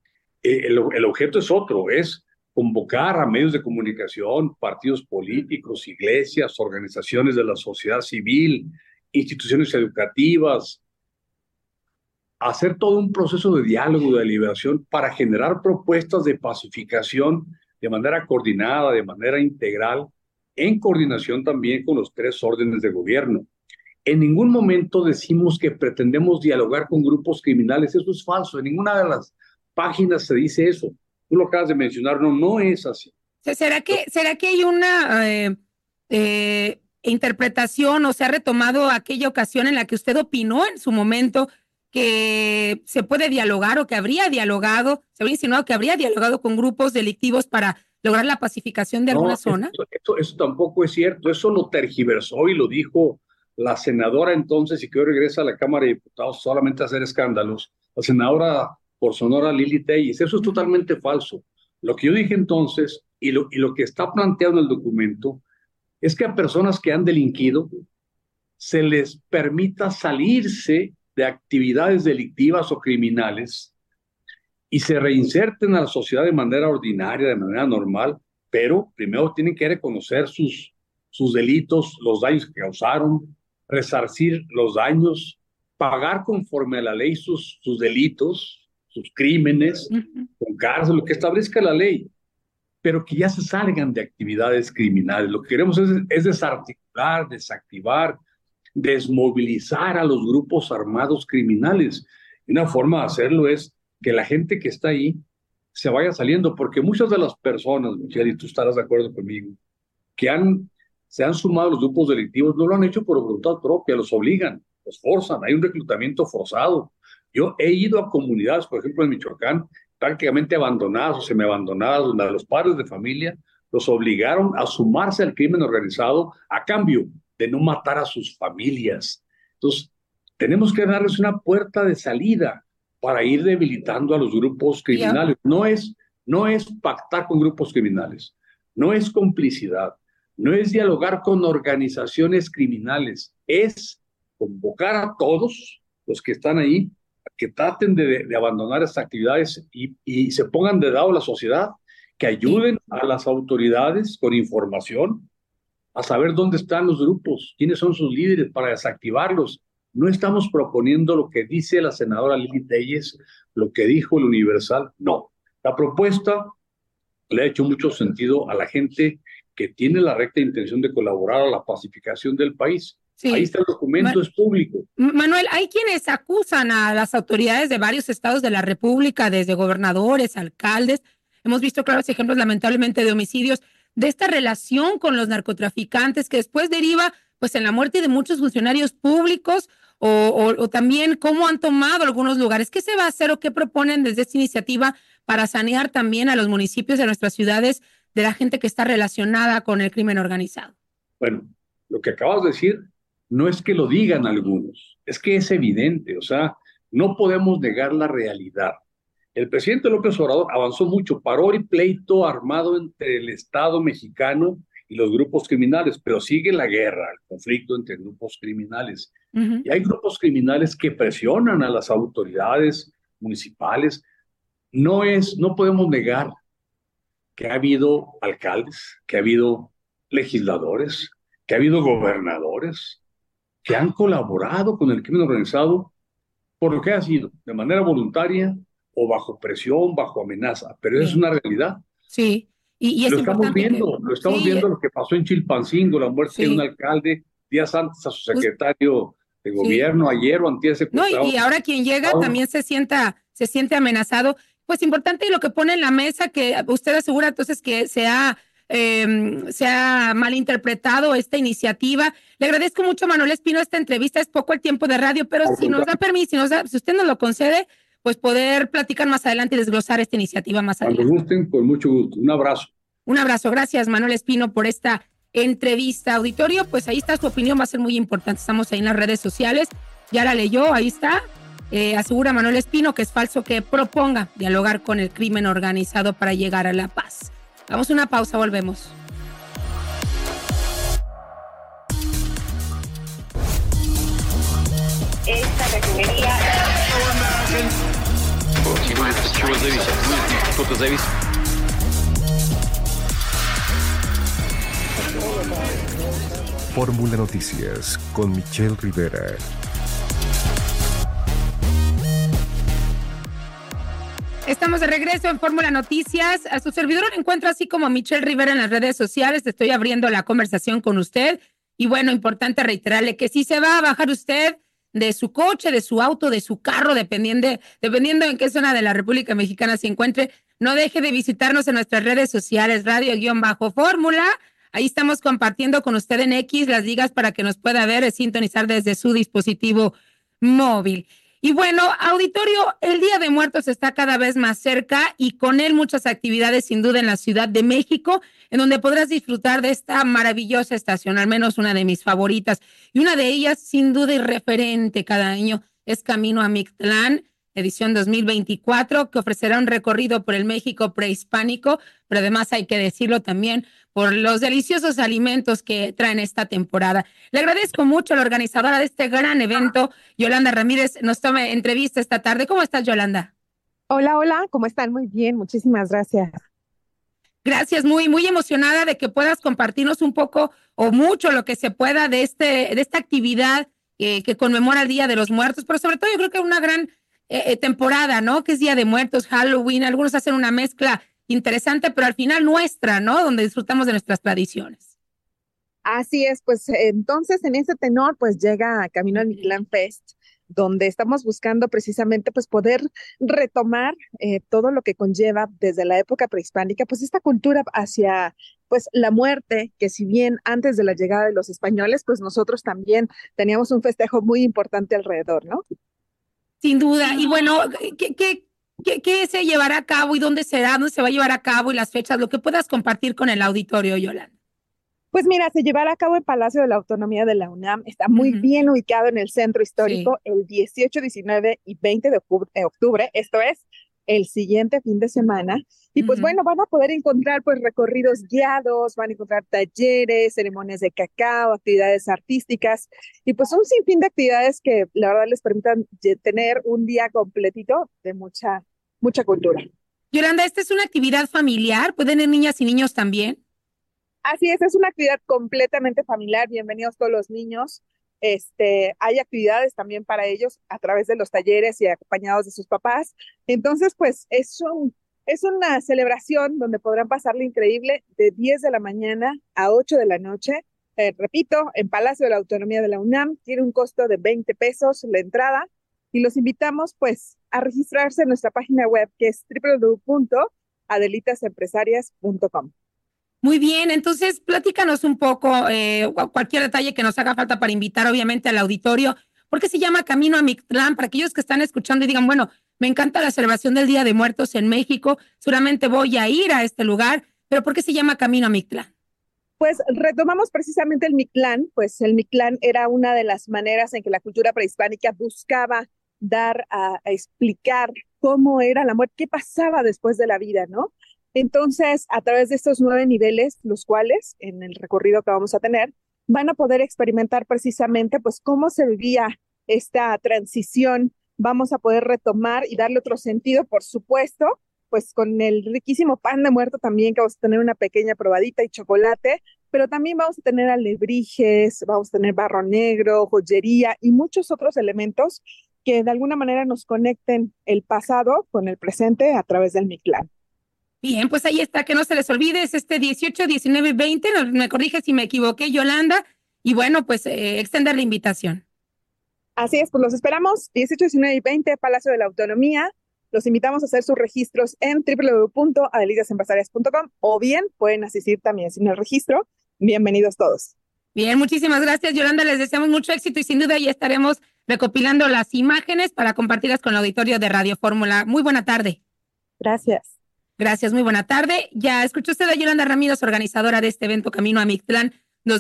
Speaker 13: el objeto es otro, es convocar a medios de comunicación, partidos políticos, iglesias, organizaciones de la sociedad civil, instituciones educativas, hacer todo un proceso de diálogo, de deliberación para generar propuestas de pacificación de manera coordinada, de manera integral, en coordinación también con los 3 órdenes de gobierno. En ningún momento decimos que pretendemos dialogar con grupos criminales, eso es falso, en ninguna de las páginas se dice eso. Tú lo acabas de mencionar, no es así.
Speaker 4: ¿Será que hay una interpretación, o se ha retomado aquella ocasión en la que usted opinó en su momento que se puede dialogar, o que habría dialogado, se habría insinuado que habría dialogado con grupos delictivos para lograr la pacificación de alguna zona?
Speaker 13: Eso tampoco es cierto, eso lo tergiversó y lo dijo la senadora entonces, y que hoy regresa a la Cámara de Diputados solamente a hacer escándalos, la senadora por Sonora Lili Telles. Eso es totalmente falso. Lo que yo dije entonces, y lo que está planteado en el documento, es que a personas que han delinquido se les permita salirse de actividades delictivas o criminales y se reinserten a la sociedad de manera ordinaria, de manera normal, pero primero tienen que reconocer sus delitos, los daños que causaron, resarcir los daños, pagar conforme a la ley sus delitos, sus crímenes, con cárcel, lo que establezca la ley, pero que ya se salgan de actividades criminales. Lo que queremos es desarticular, desactivar, desmovilizar a los grupos armados criminales. Y una forma de hacerlo es que la gente que está ahí se vaya saliendo, porque muchas de las personas, Michelle, y tú estarás de acuerdo conmigo, que se han sumado a los grupos delictivos, no lo han hecho por voluntad propia, los obligan, los forzan, hay un reclutamiento forzado. Yo he ido a comunidades, por ejemplo en Michoacán, prácticamente abandonadas o semiabandonadas, donde a los padres de familia los obligaron a sumarse al crimen organizado a cambio de no matar a sus familias. Entonces, tenemos que darles una puerta de salida para ir debilitando a los grupos criminales. No es pactar con grupos criminales. no es complicidad, no es dialogar con organizaciones criminales, es convocar a todos los que están ahí a que traten de abandonar estas actividades y se pongan de lado a la sociedad, que ayuden a las autoridades con información a saber dónde están los grupos, quiénes son sus líderes para desactivarlos. No estamos proponiendo lo que dice la senadora Lili Telles, lo que dijo el Universal, no. La propuesta le ha hecho mucho sentido a la gente que tiene la recta intención de colaborar a la pacificación del país. Sí. Ahí está el documento, es público.
Speaker 4: Manuel, hay quienes acusan a las autoridades de varios estados de la República, desde gobernadores, alcaldes. Hemos visto claros ejemplos, lamentablemente, de homicidios, de esta relación con los narcotraficantes que después deriva pues en la muerte de muchos funcionarios públicos o también cómo han tomado algunos lugares. ¿Qué se va a hacer o qué proponen desde esta iniciativa para sanear también a los municipios de nuestras ciudades de la gente que está relacionada con el crimen organizado?
Speaker 13: Bueno, lo que acabas de decir no es que lo digan algunos, es que es evidente, o sea, no podemos negar la realidad. El presidente López Obrador avanzó mucho, paró el pleito armado entre el Estado mexicano y los grupos criminales, pero sigue la guerra, el conflicto entre grupos criminales. Y hay grupos criminales que presionan a las autoridades municipales. No podemos negar que ha habido alcaldes, que ha habido legisladores, que ha habido gobernadores que han colaborado con el crimen organizado por lo que ha sido, de manera voluntaria o bajo presión, bajo amenaza, pero es una realidad.
Speaker 4: Sí, y es
Speaker 13: lo estamos viendo, lo que pasó en Chilpancingo, la muerte de un alcalde días antes a su secretario de gobierno, ayer o antier secuestrado.
Speaker 4: No, y ahora quien llega también se siente amenazado. Pues importante y lo que pone en la mesa, que usted asegura entonces que se ha malinterpretado esta iniciativa. Le agradezco mucho a Manuel Espino esta entrevista, es poco el tiempo de radio, pero si nos da permiso, si usted nos lo concede, pues poder platicar más adelante y desglosar esta iniciativa más adelante.
Speaker 13: Cuando gusten, con mucho gusto. Un abrazo.
Speaker 4: Un abrazo. Gracias, Manuel Espino, por esta entrevista. Auditorio, pues ahí está, su opinión va a ser muy importante. Estamos ahí en las redes sociales. Ya la leyó, ahí está. Asegura Manuel Espino que es falso que proponga dialogar con el crimen organizado para llegar a la paz. Vamos a una pausa, volvemos.
Speaker 5: Esta refinería...
Speaker 3: Fórmula Noticias con Michelle Rivera.
Speaker 4: Estamos de regreso en Fórmula Noticias. A su servidor lo encuentro así como Michelle Rivera en las redes sociales. Estoy abriendo la conversación con usted. Y bueno, importante reiterarle que si se va a bajar usted de su coche, de su auto, de su carro, dependiendo en qué zona de la República Mexicana se encuentre, no deje de visitarnos en nuestras redes sociales, radio-fórmula. Ahí estamos compartiendo con usted en X las ligas para que nos pueda ver y sintonizar desde su dispositivo móvil. Y bueno, auditorio, el Día de Muertos está cada vez más cerca y con él muchas actividades sin duda en la Ciudad de México, en donde podrás disfrutar de esta maravillosa estación, al menos una de mis favoritas. Y una de ellas, sin duda irreferente cada año, es Camino a Mictlán, edición 2024, que ofrecerá un recorrido por el México prehispánico, pero además hay que decirlo también por los deliciosos alimentos que traen esta temporada. Le agradezco mucho a la organizadora de este gran evento, Yolanda Ramírez, nos toma entrevista esta tarde. ¿Cómo estás, Yolanda?
Speaker 14: Hola, ¿cómo están? Muy bien, muchísimas gracias.
Speaker 4: Gracias, muy emocionada de que puedas compartirnos un poco o mucho lo que se pueda de esta actividad que conmemora el Día de los Muertos, pero sobre todo yo creo que una gran temporada, ¿no? Que es Día de Muertos, Halloween, algunos hacen una mezcla interesante, pero al final nuestra, ¿no? Donde disfrutamos de nuestras tradiciones.
Speaker 14: Así es, pues entonces en ese tenor, pues llega Camino al Mictlán Fest, donde estamos buscando precisamente pues poder retomar todo lo que conlleva desde la época prehispánica, pues esta cultura hacia pues la muerte, que si bien antes de la llegada de los españoles, pues nosotros también teníamos un festejo muy importante alrededor, ¿no?
Speaker 4: Sin duda. Y bueno, ¿qué se llevará a cabo y dónde será, dónde se va a llevar a cabo y las fechas? Lo que puedas compartir con el auditorio, Yolanda.
Speaker 14: Pues mira, se llevará a cabo en Palacio de la Autonomía de la UNAM. Está muy bien ubicado en el centro histórico, el 18, 19 y 20 de octubre. Esto es el siguiente fin de semana. Y pues bueno, van a poder encontrar pues recorridos guiados, van a encontrar talleres, ceremonias de cacao, actividades artísticas y pues un sinfín de actividades que la verdad les permitan tener un día completito de mucha cultura.
Speaker 4: Yolanda, ¿esta es una actividad familiar? ¿Pueden ir niñas y niños también?
Speaker 14: Así es una actividad completamente familiar. Bienvenidos todos los niños. Hay actividades también para ellos a través de los talleres y acompañados de sus papás. Entonces, pues es una celebración donde podrán pasarlo increíble de 10 de la mañana a 8 de la noche. Repito, en Palacio de la Autonomía de la UNAM, tiene un costo de 20 pesos la entrada y los invitamos pues a registrarse en nuestra página web que es www.adelitasempresarias.com.
Speaker 4: Muy bien, entonces platícanos un poco, cualquier detalle que nos haga falta para invitar obviamente al auditorio. ¿Por qué se llama Camino a Mictlán? Para aquellos que están escuchando y digan, bueno, me encanta la celebración del Día de Muertos en México, seguramente voy a ir a este lugar, pero ¿por qué se llama Camino a Mictlán?
Speaker 14: Pues retomamos precisamente el Mictlán, pues el Mictlán era una de las maneras en que la cultura prehispánica buscaba dar a explicar cómo era la muerte, qué pasaba después de la vida, ¿no? Entonces, a través de estos 9 niveles, los cuales en el recorrido que vamos a tener, van a poder experimentar precisamente pues cómo se vivía esta transición. Vamos a poder retomar y darle otro sentido, por supuesto, pues con el riquísimo pan de muerto también, que vamos a tener una pequeña probadita y chocolate, pero también vamos a tener alebrijes, vamos a tener barro negro, joyería y muchos otros elementos que de alguna manera nos conecten el pasado con el presente a través del Mictlán.
Speaker 4: Bien, pues ahí está, que no se les olvide, es 18, 19 y 20, me corrige si me equivoqué, Yolanda, y bueno, pues extender la invitación.
Speaker 14: Así es, pues los esperamos, 18, 19 y 20, Palacio de la Autonomía. Los invitamos a hacer sus registros en www.adelitasempresarias.com o bien pueden asistir también sin el registro. Bienvenidos todos.
Speaker 4: Bien, muchísimas gracias, Yolanda, les deseamos mucho éxito y sin duda ya estaremos recopilando las imágenes para compartirlas con el auditorio de Radio Fórmula. Muy buena tarde.
Speaker 14: Gracias.
Speaker 4: Gracias, muy buena tarde. Ya escuchó usted a Yolanda Ramírez, organizadora de este evento Camino a Mictlán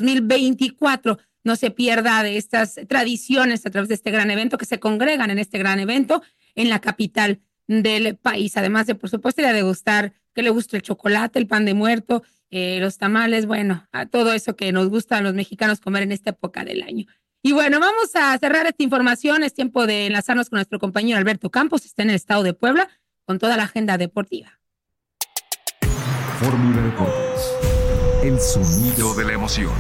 Speaker 4: 2024. No se pierda de estas tradiciones a través de este gran evento, que se congregan en este gran evento en la capital del país. Además de, por supuesto, ir a degustar, que le gusta el chocolate, el pan de muerto, los tamales, bueno, a todo eso que nos gusta a los mexicanos comer en esta época del año. Y bueno, vamos a cerrar esta información. Es tiempo de enlazarnos con nuestro compañero Alberto Campos, está en el estado de Puebla, con toda la agenda deportiva.
Speaker 3: Fórmula Deportes, el sonido de la emoción.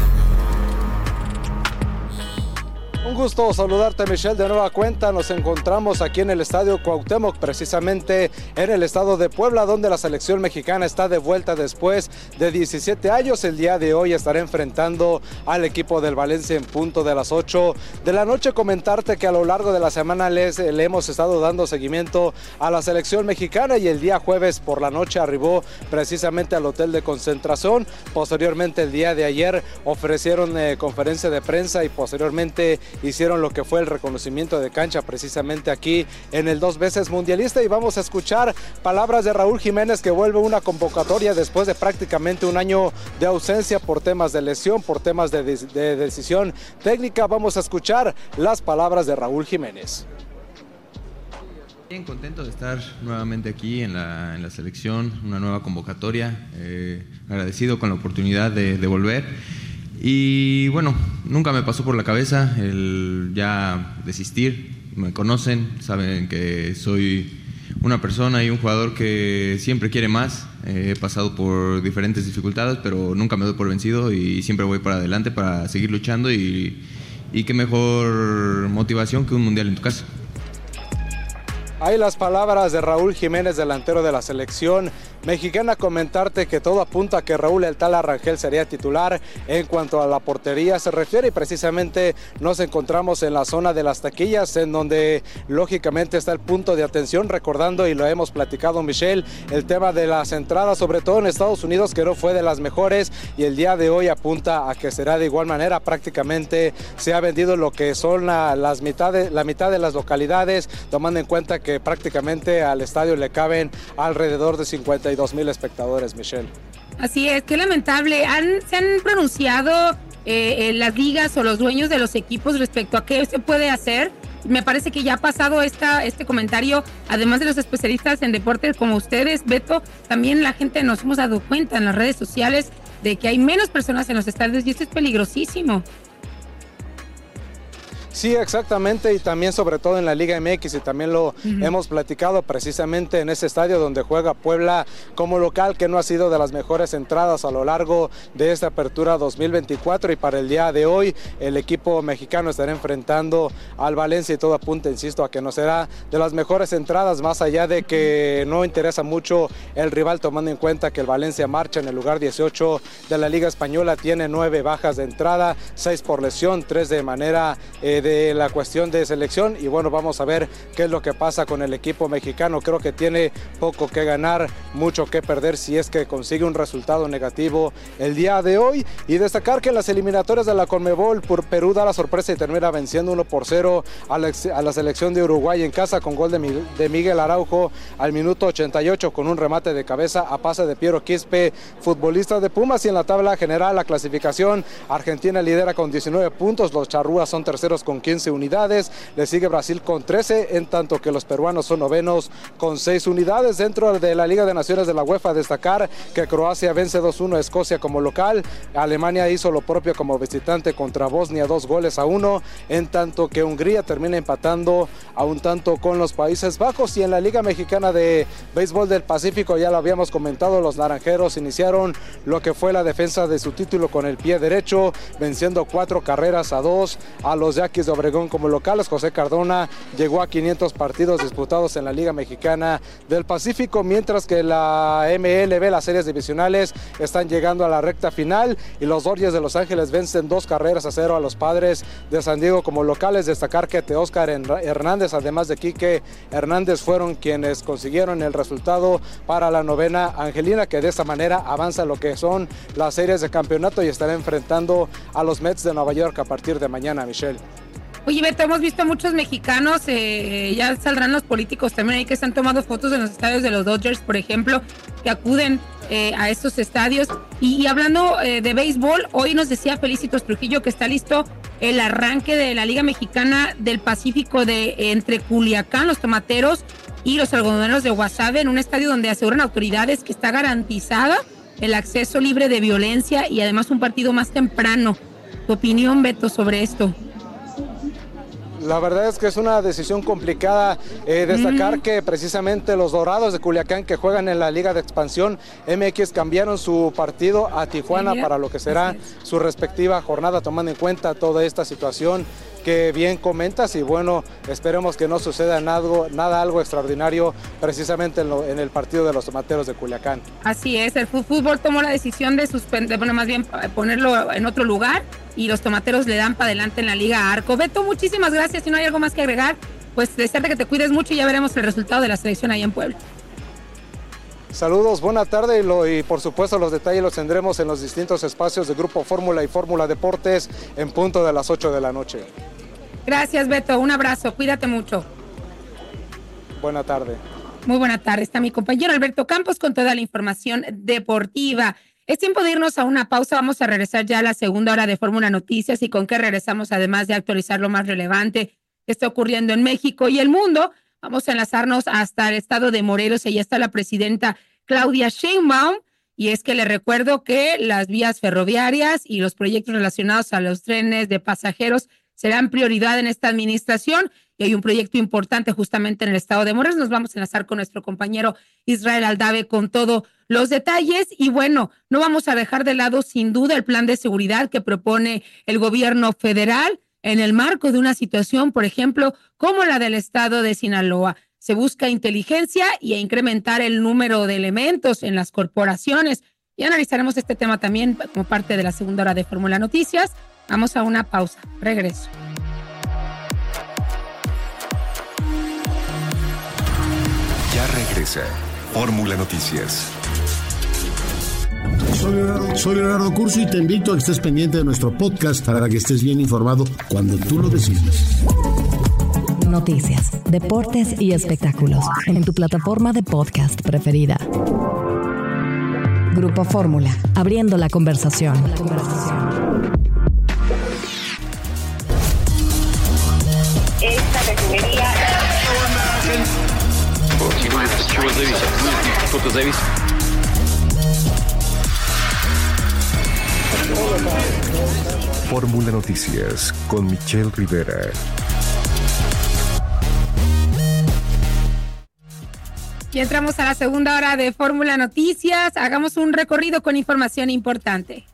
Speaker 7: Un gusto saludarte, Michelle, de nueva cuenta. Nos encontramos aquí en el Estadio Cuauhtémoc, precisamente en el estado de Puebla, donde la selección mexicana está de vuelta después de 17 años. El día de hoy estará enfrentando al equipo del Valencia en punto de las 8 de la noche. Comentarte que a lo largo de la semana le hemos estado dando seguimiento a la selección mexicana y el día jueves por la noche arribó precisamente al hotel de concentración. Posteriormente, el día de ayer ofrecieron conferencia de prensa y posteriormente hicieron lo que fue el reconocimiento de cancha precisamente aquí en el 2 veces mundialista y vamos a escuchar palabras de Raúl Jiménez, que vuelve una convocatoria después de prácticamente un año de ausencia por temas de lesión, por temas de decisión técnica. Vamos a escuchar las palabras de Raúl Jiménez.
Speaker 15: Bien, contento de estar nuevamente aquí en la selección, una nueva convocatoria, agradecido con la oportunidad de volver. Y bueno, nunca me pasó por la cabeza el ya desistir. Me conocen, saben que soy una persona y un jugador que siempre quiere más. He pasado por diferentes dificultades, pero nunca me doy por vencido y siempre voy para adelante para seguir luchando y qué mejor motivación que un mundial en tu casa.
Speaker 7: Ahí las palabras de Raúl Jiménez, delantero de la selección mexicana. Comentarte que todo apunta a que Raúl El Tala Rangel sería titular. En cuanto a la portería se refiere, y precisamente nos encontramos en la zona de las taquillas, en donde lógicamente está el punto de atención, recordando, y lo hemos platicado, Michelle, el tema de las entradas, sobre todo en Estados Unidos, que no fue de las mejores, y el día de hoy apunta a que será de igual manera. Prácticamente se ha vendido lo que son la mitad de las localidades, tomando en cuenta que prácticamente al estadio le caben alrededor de 52,000 espectadores, Michelle.
Speaker 4: Así es, qué lamentable. ¿Se han pronunciado las ligas o los dueños de los equipos respecto a qué se puede hacer me parece que ya ha pasado este comentario, además de los especialistas en deportes como ustedes, Beto, también la gente nos hemos dado cuenta en las redes sociales de que hay menos personas en los estadios y esto es peligrosísimo.
Speaker 7: Sí, exactamente, y también sobre todo en la Liga MX, y también lo hemos platicado precisamente en ese estadio donde juega Puebla como local, que no ha sido de las mejores entradas a lo largo de esta apertura 2024, y para el día de hoy el equipo mexicano estará enfrentando al Valencia y todo apunta, insisto, a que no será de las mejores entradas, más allá de que no interesa mucho el rival, tomando en cuenta que el Valencia marcha en el lugar 18 de la Liga Española, tiene 9 bajas de entrada, 6 por lesión, 3 de manera de la cuestión de selección, y bueno, vamos a ver qué es lo que pasa con el equipo mexicano. Creo que tiene poco que ganar, mucho que perder si es que consigue un resultado negativo el día de hoy, y destacar que en las eliminatorias de la Conmebol, Perú da la sorpresa y termina venciendo 1-0 a la selección de Uruguay en casa, con gol de Miguel Araujo al minuto 88 con un remate de cabeza a pase de Piero Quispe, futbolista de Pumas. Y en la tabla general, la clasificación, Argentina lidera con 19 puntos, los charrúas son terceros con 15 unidades, le sigue Brasil con 13, en tanto que los peruanos son novenos con 6 unidades. Dentro de la Liga de Naciones de la UEFA, destacar que Croacia vence 2-1 a Escocia como local, Alemania hizo lo propio como visitante contra Bosnia 2-1, en tanto que Hungría termina empatando a un tanto con los Países Bajos. Y en la Liga Mexicana de Béisbol del Pacífico, ya lo habíamos comentado, los naranjeros iniciaron lo que fue la defensa de su título con el pie derecho, venciendo 4-2 a los Yaquis de Obregón como locales. José Cardona llegó a 500 partidos disputados en la Liga Mexicana del Pacífico, mientras que la MLB, las series divisionales, están llegando a la recta final y los Dodgers de Los Ángeles vencen 2-0 a los Padres de San Diego como locales. Destacar que Teóscar Hernández, además de Quique Hernández, fueron quienes consiguieron el resultado para la novena Angelina, que de esta manera avanza lo que son las series de campeonato y estará enfrentando a los Mets de Nueva York a partir de mañana, Michelle.
Speaker 4: Oye, Beto, hemos visto a muchos mexicanos, ya saldrán los políticos también ahí que están tomando fotos en los estadios de los Dodgers, por ejemplo, que acuden a estos estadios. Y hablando de béisbol, hoy nos decía Felicitos Trujillo que está listo el arranque de la Liga Mexicana del Pacífico entre Culiacán, los Tomateros y los Algodoneros de Guasave, en un estadio donde aseguran autoridades que está garantizada el acceso libre de violencia y además un partido más temprano. ¿Tu opinión, Beto, sobre esto?
Speaker 7: La verdad es que es una decisión complicada. Destacar que precisamente los Dorados de Culiacán, que juegan en la Liga de Expansión MX, cambiaron su partido a Tijuana para lo que será su respectiva jornada, tomando en cuenta toda esta situación que bien comentas. Y bueno, esperemos que no suceda algo extraordinario precisamente en el partido de los Tomateros de Culiacán.
Speaker 4: Así es, el fútbol tomó la decisión de suspender, bueno, más bien ponerlo en otro lugar, y los Tomateros le dan para adelante en la Liga Arco. Beto, muchísimas gracias. Si no hay algo más que agregar, pues desearte que te cuides mucho y ya veremos el resultado de la selección ahí en Puebla.
Speaker 7: Saludos, buena tarde, y por supuesto los detalles los tendremos en los distintos espacios de Grupo Fórmula y Fórmula Deportes en punto de las 8 de la noche.
Speaker 4: Gracias, Beto, un abrazo, cuídate mucho.
Speaker 7: Buena tarde.
Speaker 4: Muy buena tarde, está mi compañero Alberto Campos con toda la información deportiva. Es tiempo de irnos a una pausa, vamos a regresar ya a la segunda hora de Fórmula Noticias, y con qué regresamos, además de actualizar lo más relevante que está ocurriendo en México y el mundo. Vamos a enlazarnos hasta el estado de Morelos, y allá está la presidenta Claudia Sheinbaum, y es que le recuerdo que las vías ferroviarias y los proyectos relacionados a los trenes de pasajeros serán prioridad en esta administración, y hay un proyecto importante justamente en el estado de Morelos. Nos vamos a enlazar con nuestro compañero Israel Aldave con todos los detalles, y bueno, no vamos a dejar de lado sin duda el plan de seguridad que propone el gobierno federal en el marco de una situación, por ejemplo, como la del estado de Sinaloa. Se busca inteligencia y incrementar el número de elementos en las corporaciones. Y analizaremos este tema también como parte de la segunda hora de Fórmula Noticias. Vamos a una pausa. Regreso.
Speaker 3: Ya regresa Fórmula Noticias.
Speaker 16: Soy Leonardo Curcio y te invito a que estés pendiente de nuestro podcast para que estés bien informado cuando tú lo decidas.
Speaker 2: Noticias, deportes y espectáculos en tu plataforma de podcast preferida. Grupo Fórmula, abriendo la conversación.
Speaker 5: Esta refinería.
Speaker 3: Fórmula Noticias con Michelle Rivera.
Speaker 4: Y entramos a la segunda hora de Fórmula Noticias. Hagamos un recorrido con información importante.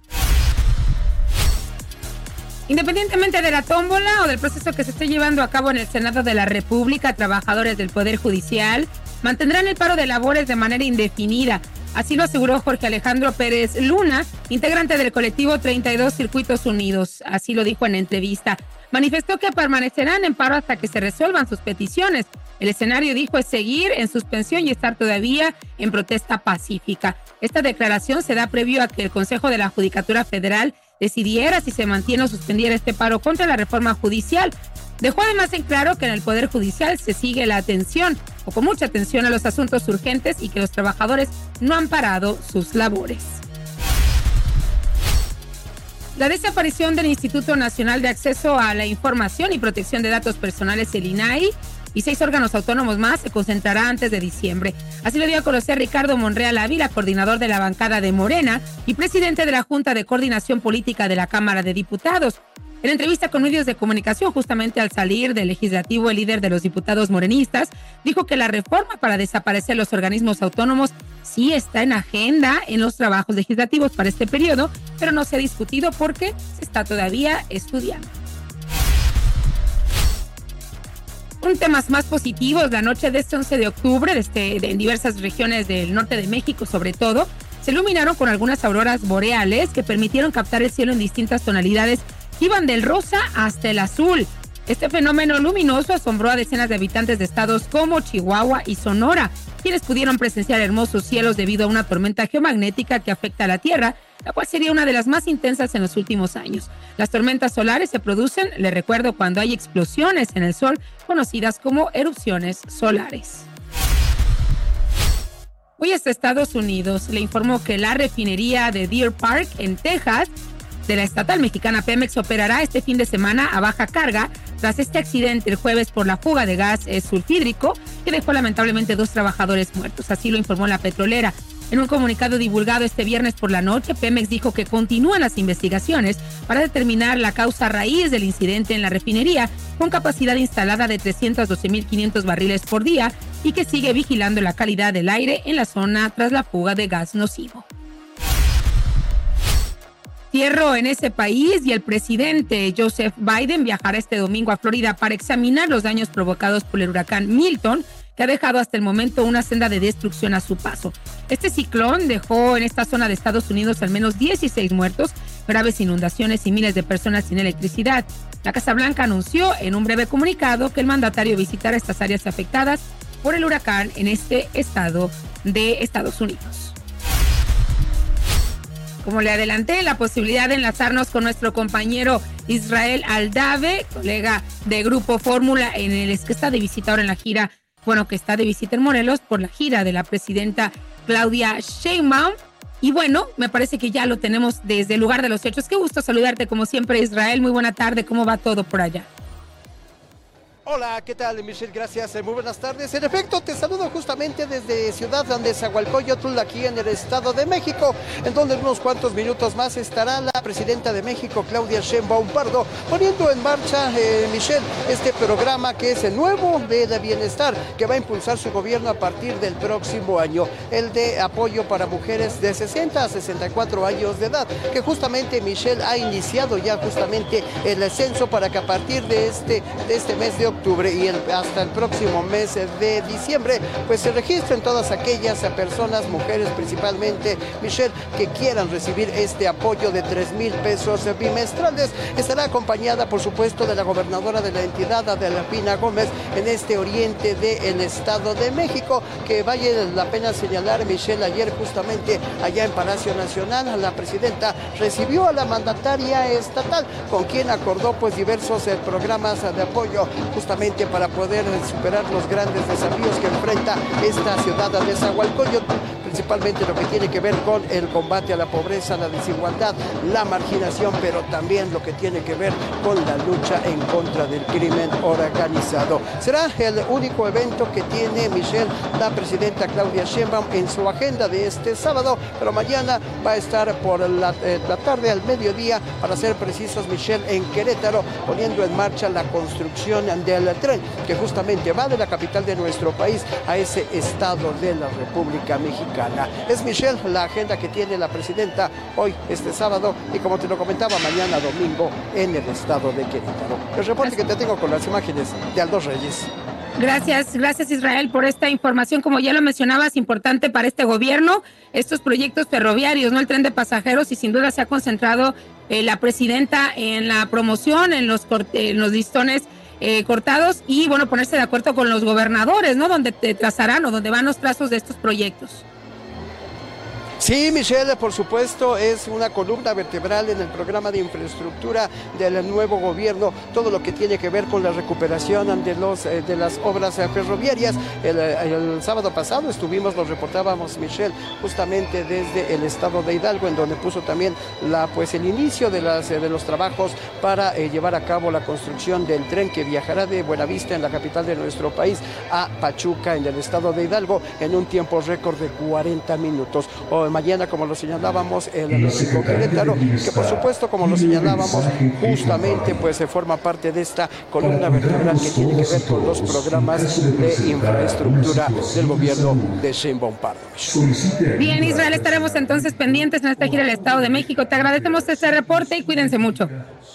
Speaker 4: Independientemente de la tómbola o del proceso que se esté llevando a cabo en el Senado de la República, trabajadores del Poder Judicial mantendrán el paro de labores de manera indefinida. Así lo aseguró Jorge Alejandro Pérez Luna, integrante del colectivo 32 Circuitos Unidos. Así lo dijo en entrevista. Manifestó que permanecerán en paro hasta que se resuelvan sus peticiones. El escenario, dijo, es seguir en suspensión y estar todavía en protesta pacífica. Esta declaración se da previo a que el Consejo de la Judicatura Federal decidiera si se mantiene o suspendiera este paro contra la reforma judicial. Dejó además en claro que en el Poder Judicial se sigue la atención, o con mucha atención, a los asuntos urgentes y que los trabajadores no han parado sus labores. La desaparición del Instituto Nacional de Acceso a la Información y Protección de Datos Personales, el INAI, y 6 órganos autónomos más se concentrará antes de diciembre. Así lo dio a conocer Ricardo Monreal Ávila, coordinador de la bancada de Morena y presidente de la Junta de Coordinación Política de la Cámara de Diputados. En entrevista con medios de comunicación, justamente al salir del legislativo, el líder de los diputados morenistas dijo que la reforma para desaparecer los organismos autónomos sí está en agenda en los trabajos legislativos para este periodo, pero no se ha discutido porque se está todavía estudiando. Un temas más positivos, la noche de este 11 de octubre, en diversas regiones del norte de México sobre todo, se iluminaron con algunas auroras boreales que permitieron captar el cielo en distintas tonalidades que iban del rosa hasta el azul. Este fenómeno luminoso asombró a decenas de habitantes de estados como Chihuahua y Sonora, quienes pudieron presenciar hermosos cielos debido a una tormenta geomagnética que afecta a la Tierra, la cual sería una de las más intensas en los últimos años. Las tormentas solares se producen, le recuerdo, cuando hay explosiones en el sol, conocidas como erupciones solares. Hoy hasta Estados Unidos le informó que la refinería de Deer Park, en Texas, de la estatal mexicana Pemex, operará este fin de semana a baja carga tras este accidente el jueves por la fuga de gas sulfídrico que dejó lamentablemente 2 trabajadores muertos. Así lo informó la petrolera. En un comunicado divulgado este viernes por la noche, Pemex dijo que continúan las investigaciones para determinar la causa raíz del incidente en la refinería, con capacidad instalada de 312.500 barriles por día, y que sigue vigilando la calidad del aire en la zona tras la fuga de gas nocivo. Cierro en ese país y el presidente Joseph Biden viajará este domingo a Florida para examinar los daños provocados por el huracán Milton, que ha dejado hasta el momento una senda de destrucción a su paso. Este ciclón dejó en esta zona de Estados Unidos al menos 16 muertos, graves inundaciones y miles de personas sin electricidad. La Casa Blanca anunció en un breve comunicado que el mandatario visitará estas áreas afectadas por el huracán en este estado de Estados Unidos. Como le adelanté, la posibilidad de enlazarnos con nuestro compañero Israel Aldave, colega de Grupo Fórmula, en el que está de visita ahora en la gira, que está de visita en Morelos por la gira de la presidenta Claudia Sheinbaum. Y bueno, me parece que ya lo tenemos desde el lugar de los hechos. Qué gusto saludarte como siempre, Israel. Muy buena tarde. ¿Cómo va todo por allá?
Speaker 17: Hola, ¿qué tal, Michelle? Gracias, muy buenas tardes. En efecto, te saludo justamente desde Ciudad de Nezahualcóyotl, aquí en el Estado de México, en donde en unos cuantos minutos más estará la presidenta de México, Claudia Sheinbaum Pardo, poniendo en marcha, Michelle, este programa que es el nuevo de bienestar que va a impulsar su gobierno a partir del próximo año, el de apoyo para mujeres de 60 a 64 años de edad, que justamente, Michelle, ha iniciado ya justamente el censo para que a partir de este mes de octubre y hasta el próximo mes de diciembre, pues se registren todas aquellas personas, mujeres principalmente, Michelle, que quieran recibir este apoyo de 3,000 pesos bimestrales. Estará acompañada, por supuesto, de la gobernadora de la entidad, Adela Pina Gómez, en este oriente del Estado de México, que vale la pena señalar, Michelle, ayer justamente allá en Palacio Nacional, la presidenta recibió a la mandataria estatal, con quien acordó pues diversos programas de apoyo justamente para poder superar los grandes desafíos que enfrenta esta ciudad de Nezahualcóyotl, principalmente lo que tiene que ver con el combate a la pobreza, la desigualdad, la marginación, pero también lo que tiene que ver con la lucha en contra del crimen organizado. Será el único evento que tiene, Michelle, la presidenta Claudia Sheinbaum en su agenda de este sábado, pero mañana va a estar por la tarde al mediodía, para ser precisos, Michelle, en Querétaro, poniendo en marcha la construcción del tren que justamente va de la capital de nuestro país a ese estado de la República Mexicana. Es, Michelle, la agenda que tiene la presidenta hoy, este sábado, y como te lo comentaba, mañana domingo en el estado de Querétaro. El reporte que te tengo con las imágenes de Aldo Reyes.
Speaker 4: Gracias Israel por esta información. Como ya lo mencionabas, importante para este gobierno, estos proyectos ferroviarios, ¿no? El tren de pasajeros, y sin duda se ha concentrado la presidenta en la promoción, en los listones cortados, y bueno, ponerse de acuerdo con los gobernadores, ¿no? Donde te trazarán o donde van los trazos de estos proyectos.
Speaker 17: Sí, Michelle, por supuesto, es una columna vertebral en el programa de infraestructura del nuevo gobierno, todo lo que tiene que ver con la recuperación de las obras ferroviarias. El sábado pasado lo reportábamos, Michelle, justamente desde el estado de Hidalgo, en donde puso también el inicio de los trabajos para llevar a cabo la construcción del tren que viajará de Buenavista, en la capital de nuestro país, a Pachuca, en el estado de Hidalgo, en un tiempo récord de 40 minutos. Mañana, como lo señalábamos, el domingo Querétaro, que por supuesto, como lo señalábamos, justamente pues se forma parte de esta columna vertebral que tiene que ver con los programas de infraestructura del gobierno de Sheinbaum Pardo.
Speaker 4: Bien, Israel, estaremos entonces pendientes en esta gira del Estado de México. Te agradecemos este reporte y cuídense mucho.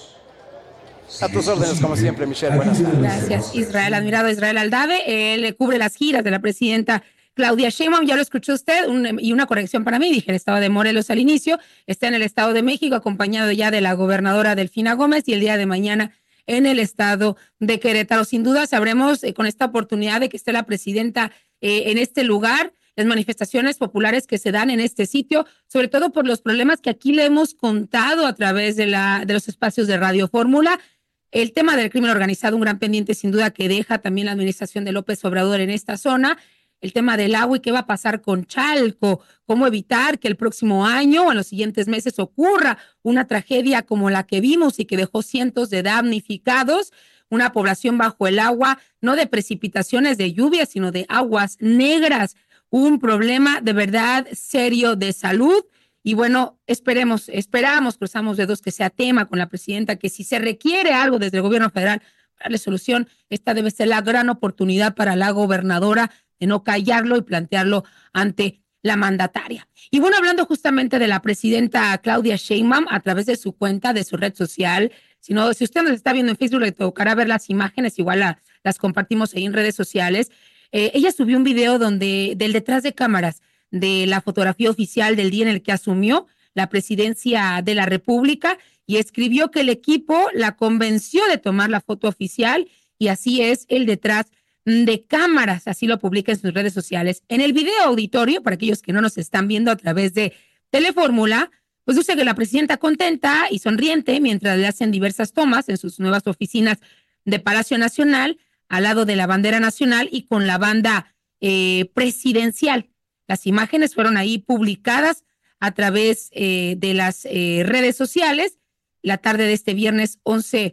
Speaker 17: A tus órdenes, como siempre, Michelle. Buenas tardes.
Speaker 4: Gracias, Israel. Admirado Israel Aldave, él cubre las giras de la presidenta Claudia Sheinbaum. Ya lo escuchó usted, y una corrección para mí, dije el estado de Morelos al inicio, está en el estado de México, acompañado ya de la gobernadora Delfina Gómez, y el día de mañana en el estado de Querétaro. Sin duda sabremos con esta oportunidad de que esté la presidenta en este lugar, las manifestaciones populares que se dan en este sitio, sobre todo por los problemas que aquí le hemos contado a través de los espacios de Radio Fórmula. El tema del crimen organizado, un gran pendiente sin duda que deja también la administración de López Obrador en esta zona. El tema del agua y qué va a pasar con Chalco, cómo evitar que el próximo año o en los siguientes meses ocurra una tragedia como la que vimos y que dejó cientos de damnificados, una población bajo el agua, no de precipitaciones de lluvia, sino de aguas negras, un problema de verdad serio de salud. Y bueno, esperamos, cruzamos dedos que sea tema con la presidenta, que si se requiere algo desde el gobierno federal para darle solución, esta debe ser la gran oportunidad para la gobernadora de no callarlo y plantearlo ante la mandataria. Y bueno, hablando justamente de la presidenta Claudia Sheinbaum a través de su cuenta, de su red social, si usted nos está viendo en Facebook, le tocará ver las imágenes, igual las compartimos ahí en redes sociales. Ella subió un video del detrás de cámaras de la fotografía oficial del día en el que asumió la presidencia de la República, y escribió que el equipo la convenció de tomar la foto oficial, y así es el detrás de cámaras, así lo publica en sus redes sociales. En el video auditorio, para aquellos que no nos están viendo a través de Telefórmula, pues dice que la presidenta contenta y sonriente mientras le hacen diversas tomas en sus nuevas oficinas de Palacio Nacional, al lado de la bandera nacional y con la banda presidencial. Las imágenes fueron ahí publicadas a través de las redes sociales la tarde de este viernes 11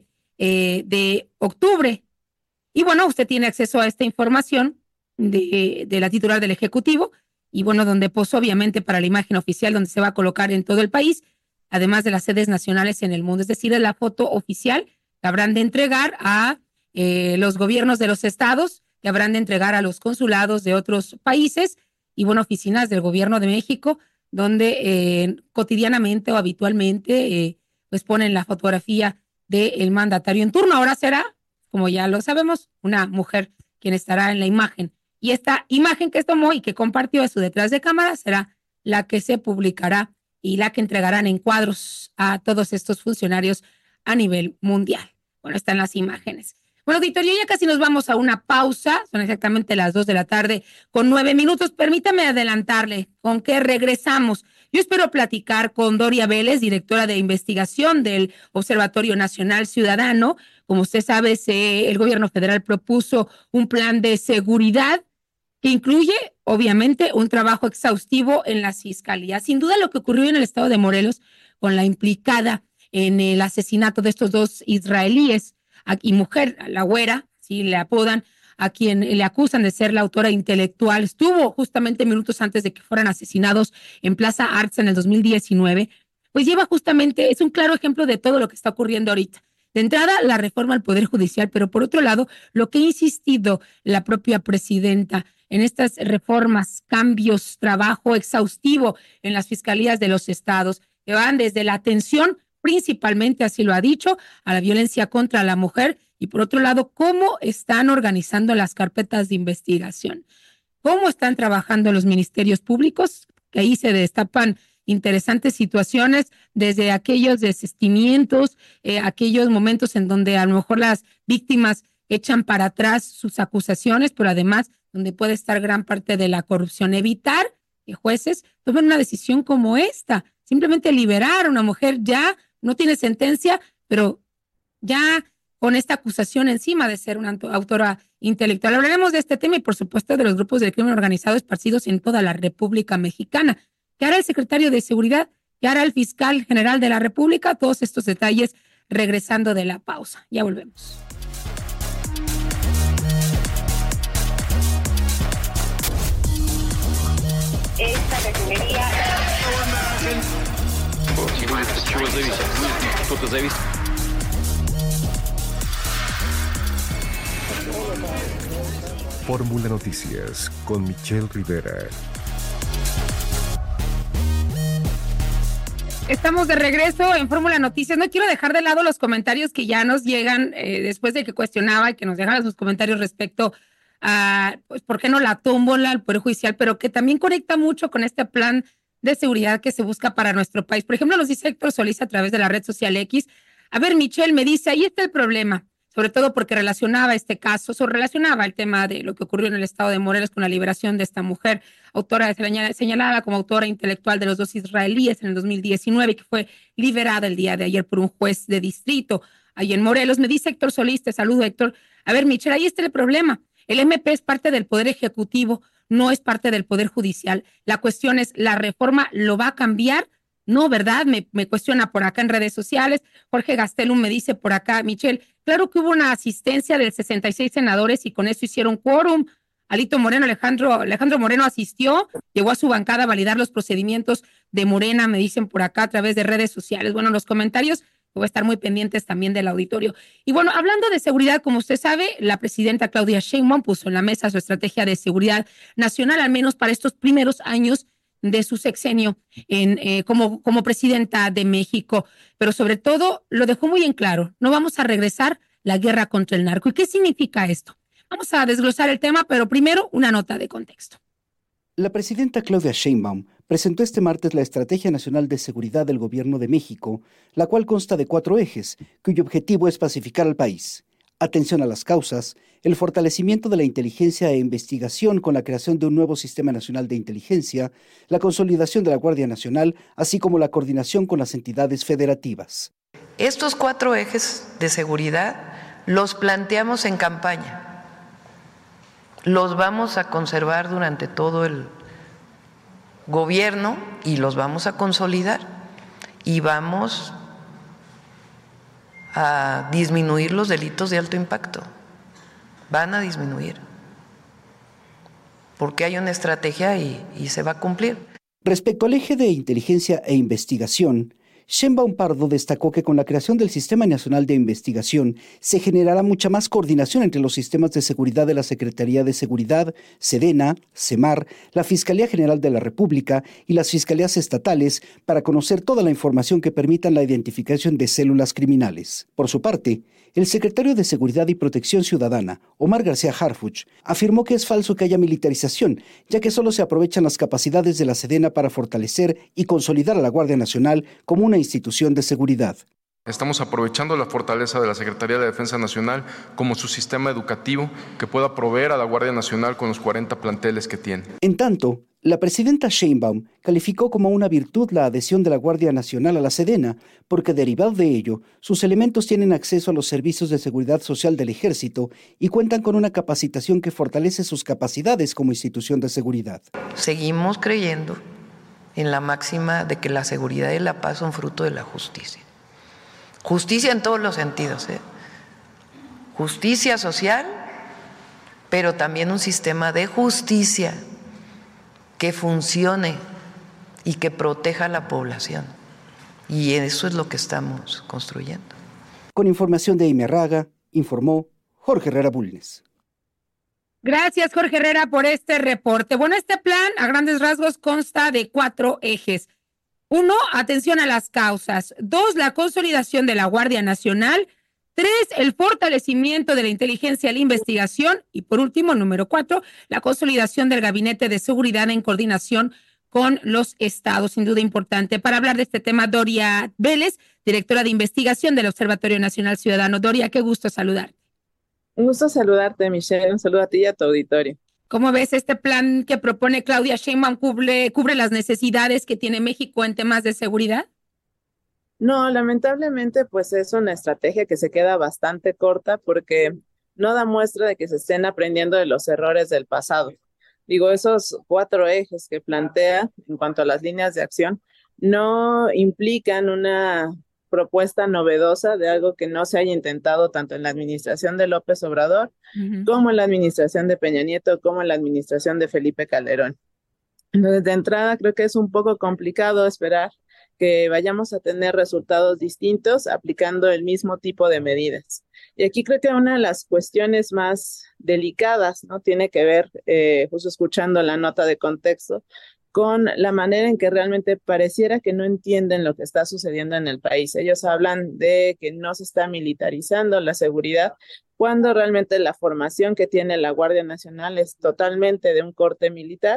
Speaker 4: de octubre. Y bueno, usted tiene acceso a esta información de la titular del Ejecutivo, y bueno, donde posó obviamente para la imagen oficial donde se va a colocar en todo el país, además de las sedes nacionales en el mundo. Es decir, la foto oficial que habrán de entregar a los gobiernos de los estados, que habrán de entregar a los consulados de otros países, y bueno, oficinas del gobierno de México, donde cotidianamente o habitualmente pues ponen la fotografía del mandatario en turno. Ahora será, como ya lo sabemos, una mujer quien estará en la imagen. Y esta imagen que tomó y que compartió a su detrás de cámara será la que se publicará y la que entregarán en cuadros a todos estos funcionarios a nivel mundial. Bueno, están las imágenes. Bueno, auditorio, ya casi nos vamos a una pausa. Son exactamente las 2 de la tarde con 9 minutos. Permítame adelantarle con qué regresamos. Yo espero platicar con Doria Vélez, directora de investigación del Observatorio Nacional Ciudadano. Como usted sabe, el gobierno federal propuso un plan de seguridad que incluye, obviamente, un trabajo exhaustivo en las fiscalías. Sin duda, lo que ocurrió en el estado de Morelos con la implicada en el asesinato de estos 2 israelíes y mujer, la güera, sí le apodan, a quien le acusan de ser la autora intelectual, estuvo justamente minutos antes de que fueran asesinados en Plaza Arts en el 2019, pues lleva justamente, es un claro ejemplo de todo lo que está ocurriendo ahorita. De entrada, la reforma al Poder Judicial, pero por otro lado, lo que ha insistido la propia presidenta en estas reformas, cambios, trabajo exhaustivo en las fiscalías de los estados, que van desde la atención, principalmente, así lo ha dicho, a la violencia contra la mujer, y por otro lado, cómo están organizando las carpetas de investigación, cómo están trabajando los ministerios públicos, que ahí se destapan interesantes situaciones, desde aquellos desistimientos, aquellos momentos en donde a lo mejor las víctimas echan para atrás sus acusaciones, pero además donde puede estar gran parte de la corrupción. Evitar que jueces tomen una decisión como esta, simplemente liberar a una mujer, ya no tiene sentencia, pero ya con esta acusación encima de ser una autora intelectual. Hablaremos de este tema y, por supuesto, de los grupos del crimen organizado esparcidos en toda la República Mexicana. ¿Qué hará el secretario de Seguridad? ¿Qué hará el fiscal general de la República? Todos estos detalles regresando de la pausa. Ya volvemos.
Speaker 5: Esta refinería...
Speaker 3: Fórmula Noticias con Michelle Rivera.
Speaker 4: Estamos de regreso en Fórmula Noticias. No quiero dejar de lado los comentarios que ya nos llegan después de que cuestionaba y que nos dejaran sus comentarios respecto a, pues, ¿por qué no la tómbola al Poder Judicial? Pero que también conecta mucho con este plan de seguridad que se busca para nuestro país. Por ejemplo, nos dice Héctor Solís a través de la red social X. A ver, Michelle me dice, ahí está el problema, sobre todo porque relacionaba este caso, relacionaba el tema de lo que ocurrió en el estado de Morelos con la liberación de esta mujer, autora señalada como autora intelectual de los 2 israelíes en el 2019, que fue liberada el día de ayer por un juez de distrito ahí en Morelos. Me dice Héctor Solís, te saludo, Héctor. A ver, Michelle, ahí está el problema. El MP es parte del Poder Ejecutivo, no es parte del Poder Judicial. La cuestión es, ¿la reforma lo va a cambiar? No, ¿verdad? Me cuestiona por acá en redes sociales. Jorge Gastelum me dice por acá, Michelle, claro que hubo una asistencia de 66 senadores y con eso hicieron quórum. Alito Moreno, Alejandro Moreno asistió, llegó a su bancada a validar los procedimientos de Morena, me dicen por acá a través de redes sociales. Bueno, los comentarios, voy a estar muy pendientes también del auditorio. Y bueno, hablando de seguridad, como usted sabe, la presidenta Claudia Sheinbaum puso en la mesa su estrategia de seguridad nacional, al menos para estos primeros años de su sexenio como presidenta de México, pero sobre todo lo dejó muy en claro, no vamos a regresar la guerra contra el narco. ¿Y qué significa esto? Vamos a desglosar el tema, pero primero una nota de contexto.
Speaker 18: La presidenta Claudia Sheinbaum presentó este martes la Estrategia Nacional de Seguridad del Gobierno de México, la cual consta de 4 ejes, cuyo objetivo es pacificar al país. Atención a las causas, el fortalecimiento de la inteligencia e investigación con la creación de un nuevo Sistema Nacional de Inteligencia, la consolidación de la Guardia Nacional, así como la coordinación con las entidades federativas.
Speaker 19: Estos 4 ejes de seguridad los planteamos en campaña. Los vamos a conservar durante todo el gobierno y los vamos a consolidar y vamos a disminuir los delitos de alto impacto. Van a disminuir porque hay una estrategia y se va a cumplir.
Speaker 18: Respecto al eje de inteligencia e investigación, Sheinbaum Pardo destacó que con la creación del Sistema Nacional de Investigación se generará mucha más coordinación entre los sistemas de seguridad de la Secretaría de Seguridad, Sedena, Semar, la Fiscalía General de la República y las fiscalías estatales para conocer toda la información que permita la identificación de células criminales. Por su parte, el secretario de Seguridad y Protección Ciudadana, Omar García Harfuch, afirmó que es falso que haya militarización, ya que solo se aprovechan las capacidades de la Sedena para fortalecer y consolidar a la Guardia Nacional como una institución de seguridad.
Speaker 20: Estamos aprovechando la fortaleza de la Secretaría de Defensa Nacional como su sistema educativo que pueda proveer a la Guardia Nacional con los 40 planteles que tiene.
Speaker 18: En tanto, La presidenta Sheinbaum calificó como una virtud la adhesión de la Guardia Nacional a la Sedena, porque derivado de ello, sus elementos tienen acceso a los servicios de seguridad social del Ejército y cuentan con una capacitación que fortalece sus capacidades como institución de seguridad.
Speaker 19: Seguimos creyendo en la máxima de que la seguridad y la paz son fruto de la justicia. Justicia en todos los sentidos, Justicia social, pero también un sistema de justicia que funcione y que proteja a la población. Y eso es lo que estamos construyendo.
Speaker 18: Con información de Amy Arraga, informó Jorge Herrera Bulnes.
Speaker 4: Gracias, Jorge Herrera, por este reporte. Bueno, este plan, a grandes rasgos, consta de 4 ejes. 1, atención a las causas. 2, la consolidación de la Guardia Nacional. 3, el fortalecimiento de la inteligencia y la investigación. Y por último, número 4, la consolidación del Gabinete de Seguridad en coordinación con los estados. Sin duda importante. Para hablar de este tema, Doria Vélez, directora de investigación del Observatorio Nacional Ciudadano. Doria, qué gusto saludarte.
Speaker 21: Un gusto saludarte, Michelle. Un saludo a ti y a tu auditorio.
Speaker 4: ¿Cómo ves este plan que propone Claudia Sheinbaum? ¿Cubre las necesidades que tiene México en temas de seguridad?
Speaker 21: No, lamentablemente, pues es una estrategia que se queda bastante corta porque no da muestra de que se estén aprendiendo de los errores del pasado. Digo, esos 4 ejes que plantea en cuanto a las líneas de acción no implican una propuesta novedosa de algo que no se haya intentado tanto en la administración de López Obrador como en la administración de Peña Nieto, como en la administración de Felipe Calderón. Entonces, de entrada, creo que es un poco complicado esperar que vayamos a tener resultados distintos aplicando el mismo tipo de medidas. Y aquí creo que una de las cuestiones más delicadas, ¿no? Tiene que ver, justo escuchando la nota de contexto, con la manera en que realmente pareciera que no entienden lo que está sucediendo en el país. Ellos hablan de que no se está militarizando la seguridad, cuando realmente la formación que tiene la Guardia Nacional es totalmente de un corte militar,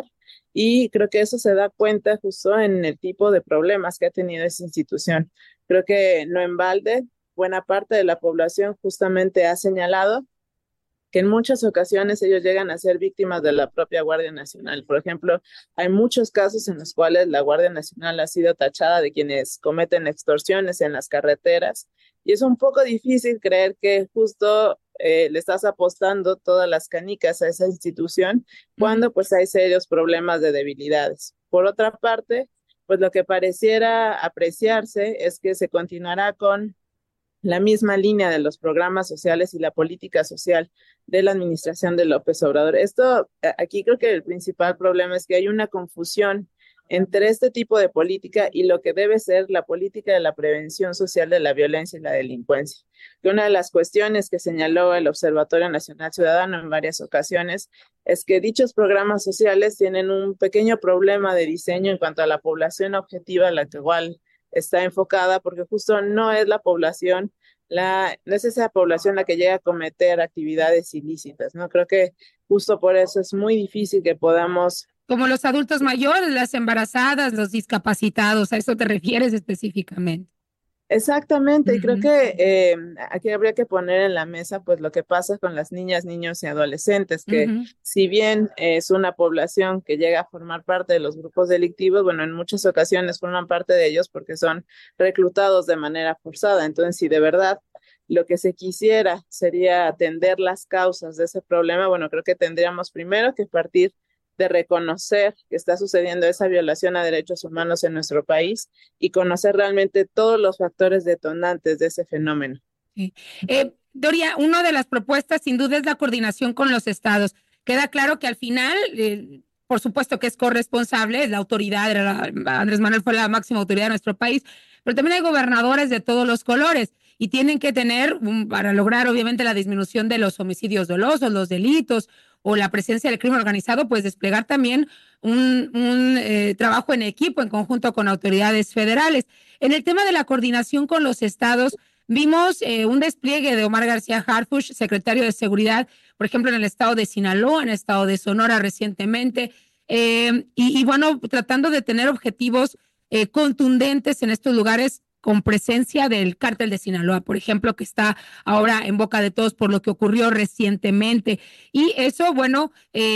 Speaker 21: y creo que eso se da cuenta justo en el tipo de problemas que ha tenido esa institución. Creo que no en balde, buena parte de la población justamente ha señalado que en muchas ocasiones ellos llegan a ser víctimas de la propia Guardia Nacional. Por ejemplo, hay muchos casos en los cuales la Guardia Nacional ha sido tachada de quienes cometen extorsiones en las carreteras, y es un poco difícil creer que justo le estás apostando todas las canicas a esa institución cuando pues hay serios problemas de debilidades. Por otra parte, pues lo que pareciera apreciarse es que se continuará con la misma línea de los programas sociales y la política social de la administración de López Obrador. Aquí creo que el principal problema es que hay una confusión entre este tipo de política y lo que debe ser la política de la prevención social de la violencia y la delincuencia. Que una de las cuestiones que señaló el Observatorio Nacional Ciudadano en varias ocasiones es que dichos programas sociales tienen un pequeño problema de diseño en cuanto a la población objetiva a la que igual está enfocada, porque justo no es la población, no es esa población la que llega a cometer actividades ilícitas, ¿no? Creo que justo por eso es muy difícil que podamos...
Speaker 4: Como los adultos mayores, las embarazadas, los discapacitados, ¿a eso te refieres específicamente?
Speaker 21: Exactamente, y creo que aquí habría que poner en la mesa pues lo que pasa con las niñas, niños y adolescentes, que si bien es una población que llega a formar parte de los grupos delictivos, bueno, en muchas ocasiones forman parte de ellos porque son reclutados de manera forzada. Entonces, si de verdad lo que se quisiera sería atender las causas de ese problema, bueno, creo que tendríamos primero que partir de reconocer que está sucediendo esa violación a derechos humanos en nuestro país y conocer realmente todos los factores detonantes de ese fenómeno.
Speaker 4: Sí. Doria, una de las propuestas sin duda es la coordinación con los estados. Queda claro que al final, por supuesto que es corresponsable, es la autoridad, Andrés Manuel fue la máxima autoridad de nuestro país, pero también hay gobernadores de todos los colores y tienen que tener, para lograr obviamente la disminución de los homicidios dolosos, los delitos, o la presencia del crimen organizado, pues desplegar también un trabajo en equipo, en conjunto con autoridades federales. En el tema de la coordinación con los estados, vimos un despliegue de Omar García Harfuch, secretario de Seguridad, por ejemplo, en el estado de Sinaloa, en el estado de Sonora recientemente, y bueno, tratando de tener objetivos contundentes en estos lugares, con presencia del cártel de Sinaloa, por ejemplo, que está ahora en boca de todos por lo que ocurrió recientemente. Y eso, bueno,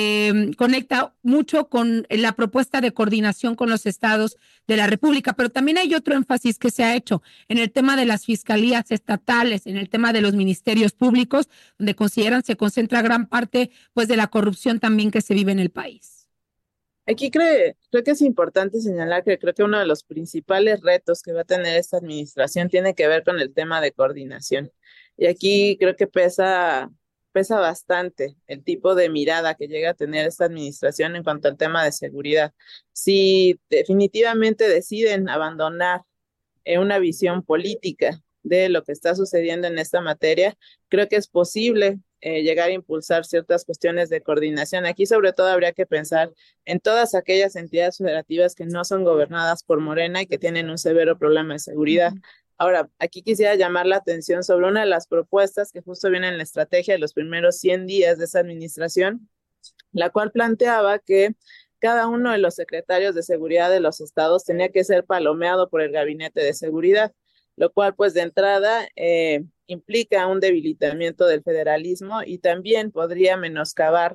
Speaker 4: conecta mucho con la propuesta de coordinación con los estados de la República, pero también hay otro énfasis que se ha hecho en el tema de las fiscalías estatales, en el tema de los ministerios públicos, donde consideran se concentra gran parte pues de la corrupción también que se vive en el país.
Speaker 21: Aquí creo que es importante señalar que creo que uno de los principales retos que va a tener esta administración tiene que ver con el tema de coordinación. Y aquí creo que pesa bastante el tipo de mirada que llega a tener esta administración en cuanto al tema de seguridad. Si definitivamente deciden abandonar una visión política de lo que está sucediendo en esta materia, creo que es posible llegar a impulsar ciertas cuestiones de coordinación. Aquí sobre todo habría que pensar en todas aquellas entidades federativas que no son gobernadas por Morena y que tienen un severo problema de seguridad. Ahora, aquí quisiera llamar la atención sobre una de las propuestas que justo viene en la estrategia de los primeros 100 días de esa administración, la cual planteaba que cada uno de los secretarios de seguridad de los estados tenía que ser palomeado por el gabinete de seguridad, lo cual pues de entrada implica un debilitamiento del federalismo y también podría menoscabar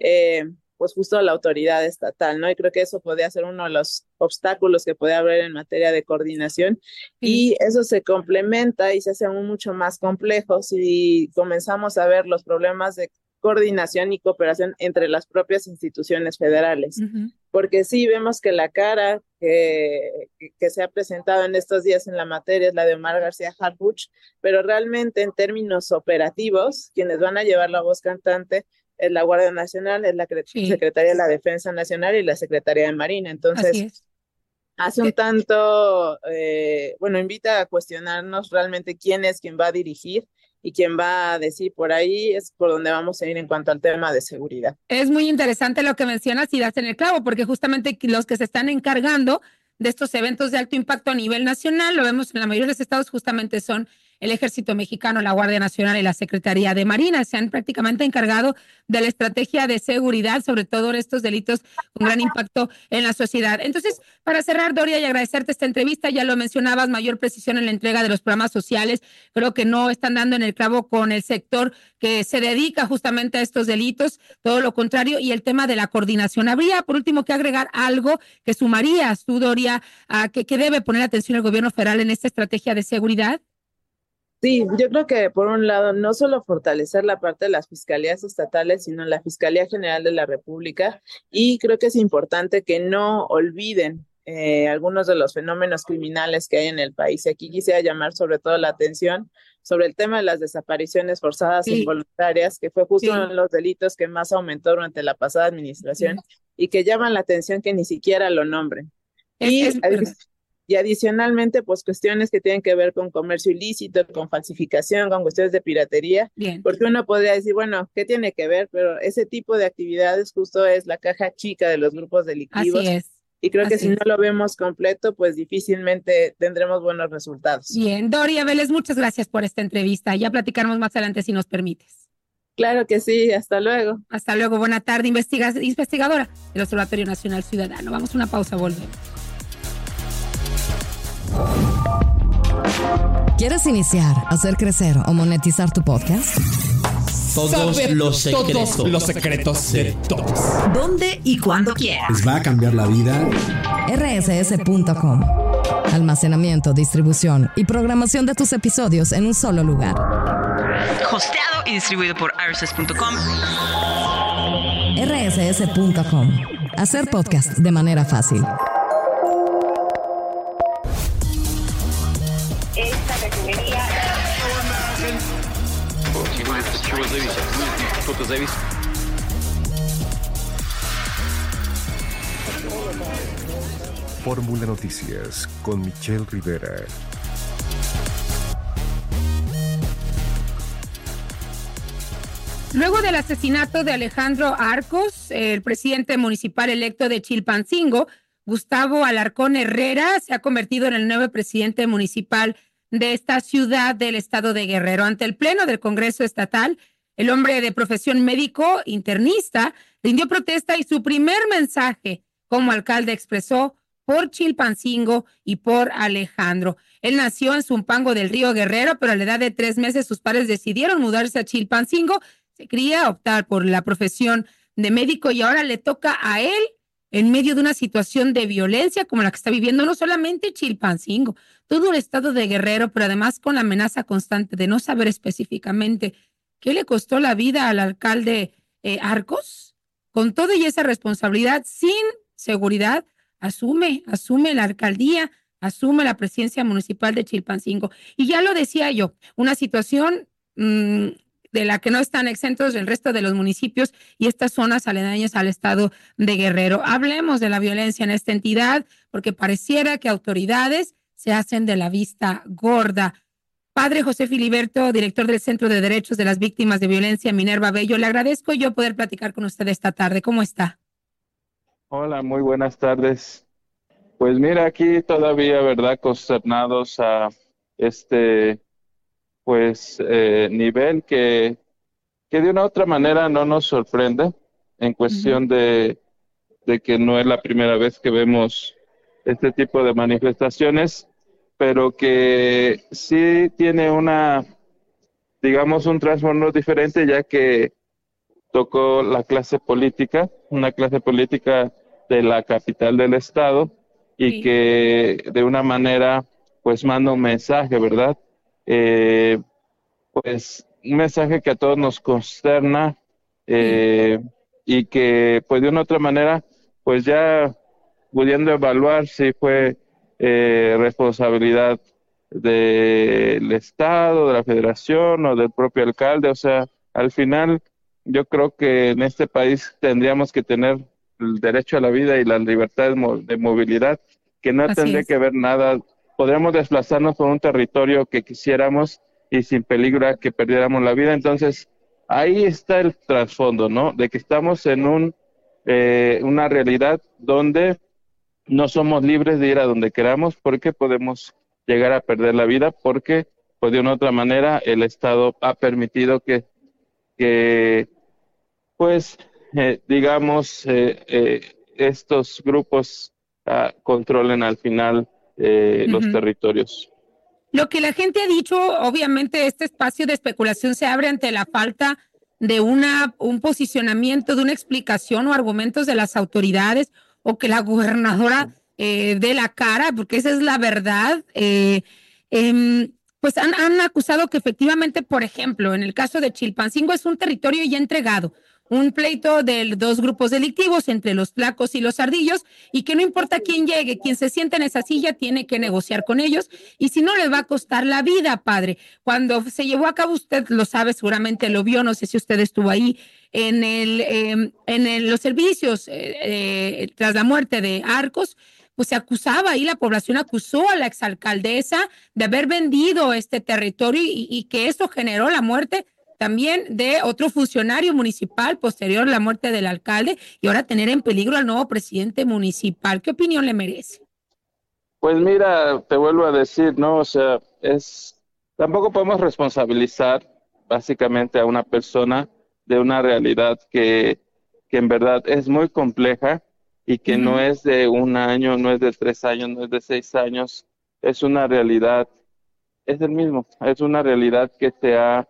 Speaker 21: pues justo la autoridad estatal, ¿no? Y creo que eso podría ser uno de los obstáculos que puede haber en materia de coordinación y eso se complementa y se hace aún mucho más complejo si comenzamos a ver los problemas de coordinación y cooperación entre las propias instituciones federales. Porque sí vemos que la cara que se ha presentado en estos días en la materia es la de Omar García Harfuch, pero realmente en términos operativos, quienes van a llevar la voz cantante es la Guardia Nacional, es la Secretaría de la Defensa Nacional y la Secretaría de Marina. Entonces, hace un tanto, invita a cuestionarnos realmente quién es quien va a dirigir y quien va a decir por ahí es por donde vamos a ir en cuanto al tema de seguridad.
Speaker 4: Es muy interesante lo que mencionas y das en el clavo, porque justamente los que se están encargando de estos eventos de alto impacto a nivel nacional, lo vemos en la mayoría de los estados, justamente son el Ejército Mexicano, la Guardia Nacional y la Secretaría de Marina. Se han prácticamente encargado de la estrategia de seguridad, sobre todo en estos delitos con gran impacto en la sociedad. Entonces, para cerrar, Doria, y agradecerte esta entrevista, ya lo mencionabas, mayor precisión en la entrega de los programas sociales. Creo que no están dando en el clavo con el sector que se dedica justamente a estos delitos, todo lo contrario, y el tema de la coordinación. ¿Habría, por último, que agregar algo que sumarías tú, Doria, a que debe poner atención el gobierno federal en esta estrategia de seguridad?
Speaker 21: Sí, yo creo que por un lado, no solo fortalecer la parte de las fiscalías estatales, sino la Fiscalía General de la República, y creo que es importante que no olviden algunos de los fenómenos criminales que hay en el país. Y aquí quisiera llamar sobre todo la atención sobre el tema de las desapariciones forzadas e involuntarias, que fue justo uno de los delitos que más aumentó durante la pasada administración y que llaman la atención que ni siquiera lo nombren. Y adicionalmente, pues cuestiones que tienen que ver con comercio ilícito, con falsificación, con cuestiones de piratería, porque uno podría decir, bueno, ¿qué tiene que ver? Pero ese tipo de actividades justo es la caja chica de los grupos delictivos.
Speaker 4: Así es.
Speaker 21: Y creo que si no lo vemos completo, pues difícilmente tendremos buenos resultados.
Speaker 4: Bien, Doria Vélez, muchas gracias por esta entrevista. Ya platicaremos más adelante si nos permites.
Speaker 21: Claro que sí, hasta luego.
Speaker 4: Hasta luego, buena tarde, investigadora del Observatorio Nacional Ciudadano. Vamos a una pausa, volvemos.
Speaker 2: ¿Quieres iniciar, hacer crecer o monetizar tu podcast?
Speaker 6: Todos los secretos de todos.
Speaker 2: ¿Dónde y cuándo quieras?
Speaker 16: ¿Les va a cambiar la vida?
Speaker 2: rss.com. Almacenamiento, distribución y programación de tus episodios en un solo lugar.
Speaker 22: Hosteado y distribuido por rss.com.
Speaker 2: rss.com. Hacer podcast de manera fácil.
Speaker 5: Esta refinería.
Speaker 3: Fórmula Noticias con Michelle Rivera.
Speaker 4: Luego del asesinato de Alejandro Arcos, el presidente municipal electo de Chilpancingo, Gustavo Alarcón Herrera, se ha convertido en el nuevo presidente municipal de esta ciudad del estado de Guerrero. Ante el Pleno del Congreso Estatal, el hombre de profesión médico internista rindió protesta y su primer mensaje como alcalde expresó: por Chilpancingo y por Alejandro. Él nació en Zumpango del Río Guerrero, pero a la edad de 3 meses sus padres decidieron mudarse a Chilpancingo. Se quería optar por la profesión de médico y ahora le toca a él, en medio de una situación de violencia como la que está viviendo no solamente Chilpancingo, todo el estado de Guerrero, pero además con la amenaza constante de no saber específicamente qué le costó la vida al alcalde Arcos. Con todo y esa responsabilidad, sin seguridad, asume la alcaldía, asume la presidencia municipal de Chilpancingo. Y ya lo decía yo, una situación de la que no están exentos el resto de los municipios y estas zonas aledañas al estado de Guerrero. Hablemos de la violencia en esta entidad, porque pareciera que autoridades se hacen de la vista gorda. Padre José Filiberto, director del Centro de Derechos de las Víctimas de Violencia, Minerva Bello, le agradezco yo poder platicar con usted esta tarde. ¿Cómo está?
Speaker 1: Hola, muy buenas tardes. Pues mira, aquí todavía, ¿verdad?, consternados a nivel que de una u otra manera no nos sorprende en cuestión de que no es la primera vez que vemos este tipo de manifestaciones, pero que sí tiene un trasfondo diferente, ya que tocó la clase política, una clase política de la capital del estado y que de una manera pues manda un mensaje, ¿verdad? Pues un mensaje que a todos nos consterna y que pues de una otra manera pues ya pudiendo evaluar si fue responsabilidad del Estado, de la Federación o del propio alcalde. O sea, al final yo creo que en este país tendríamos que tener el derecho a la vida y la libertad de movilidad, que no tendría que ver nada. Podríamos desplazarnos por un territorio que quisiéramos y sin peligro a que perdiéramos la vida. Entonces, ahí está el trasfondo, ¿no? De que estamos en una realidad donde no somos libres de ir a donde queramos porque podemos llegar a perder la vida, porque pues de una otra manera el Estado ha permitido que estos grupos controlen al final los territorios.
Speaker 4: Lo que la gente ha dicho, obviamente este espacio de especulación se abre ante la falta de un posicionamiento, de una explicación o argumentos de las autoridades, o que la gobernadora dé la cara, porque esa es la verdad. Pues han acusado que efectivamente, por ejemplo, en el caso de Chilpancingo es un territorio ya entregado, un pleito de 2 grupos delictivos entre los tlacos y los ardillos, y que no importa quién llegue, quien se sienta en esa silla tiene que negociar con ellos, y si no les va a costar la vida, padre. Cuando se llevó a cabo, usted lo sabe, seguramente lo vio, no sé si usted estuvo ahí, en los servicios tras la muerte de Arcos, pues se acusaba ahí, la población acusó a la exalcaldesa de haber vendido este territorio y que esto generó la muerte también de otro funcionario municipal posterior a la muerte del alcalde, y ahora tener en peligro al nuevo presidente municipal. ¿Qué opinión le merece?
Speaker 1: Pues mira, te vuelvo a decir, ¿no? O sea, tampoco podemos responsabilizar básicamente a una persona de una realidad que en verdad es muy compleja y que no es de 1 año, no es de 3 años, no es de 6 años, es una realidad, es una realidad que se ha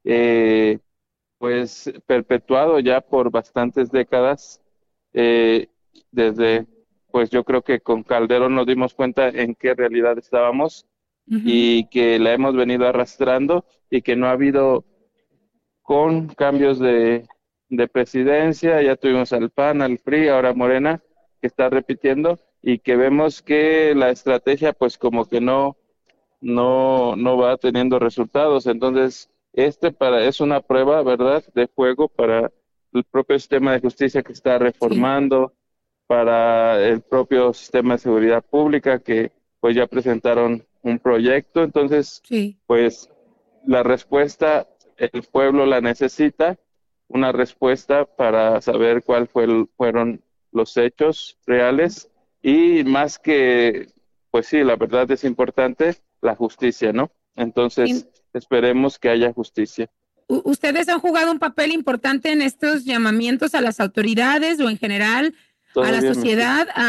Speaker 1: perpetuado ya por bastantes décadas, desde, pues yo creo que con Calderón nos dimos cuenta en qué realidad estábamos y que la hemos venido arrastrando y que no ha habido, con cambios de presidencia, ya tuvimos al PAN, al PRI, ahora Morena, que está repitiendo, y que vemos que la estrategia pues como que no va teniendo resultados. Entonces es una prueba, ¿verdad?, de fuego para el propio sistema de justicia que está reformando, para el propio sistema de seguridad pública que pues ya presentaron un proyecto. Entonces pues la respuesta el pueblo la necesita, una respuesta para saber cuál fueron los hechos reales, y más que, pues sí, la verdad es importante, la justicia, ¿no? Entonces, esperemos que haya justicia.
Speaker 4: ¿Ustedes han jugado un papel importante en estos llamamientos a las autoridades o en general a la sociedad a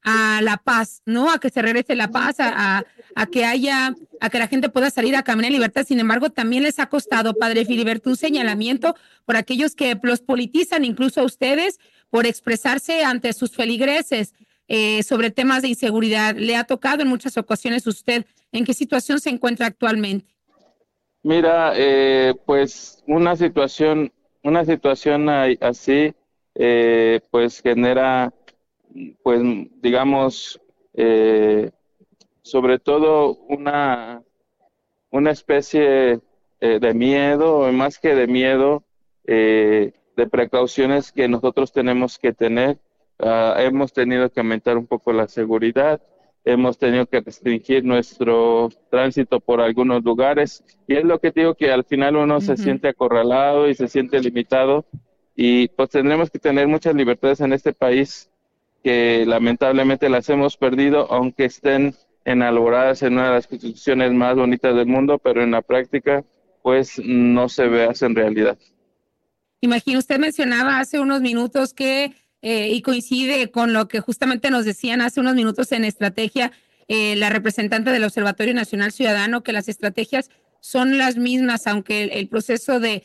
Speaker 4: a la paz, ¿no? A que se regrese la paz, a que la gente pueda salir a caminar en libertad. Sin embargo, también les ha costado, padre Filiberto, un señalamiento por aquellos que los politizan, incluso a ustedes, por expresarse ante sus feligreses sobre temas de inseguridad. ¿Le ha tocado en muchas ocasiones usted? ¿En qué situación se encuentra actualmente?
Speaker 1: Mira, pues una situación así, pues genera, pues digamos, sobre todo una especie de miedo, más que de miedo, de precauciones que nosotros tenemos que tener. Hemos tenido que aumentar un poco la seguridad, hemos tenido que restringir nuestro tránsito por algunos lugares, y es lo que digo, que al final uno se siente acorralado y se siente limitado, y pues tendremos que tener muchas libertades en este país que lamentablemente las hemos perdido, aunque estén enalboradas en una de las constituciones más bonitas del mundo, pero en la práctica pues no se ve en realidad.
Speaker 4: Imagino, usted mencionaba hace unos minutos que y coincide con lo que justamente nos decían hace unos minutos en estrategia la representante del Observatorio Nacional Ciudadano, que las estrategias son las mismas, aunque el proceso de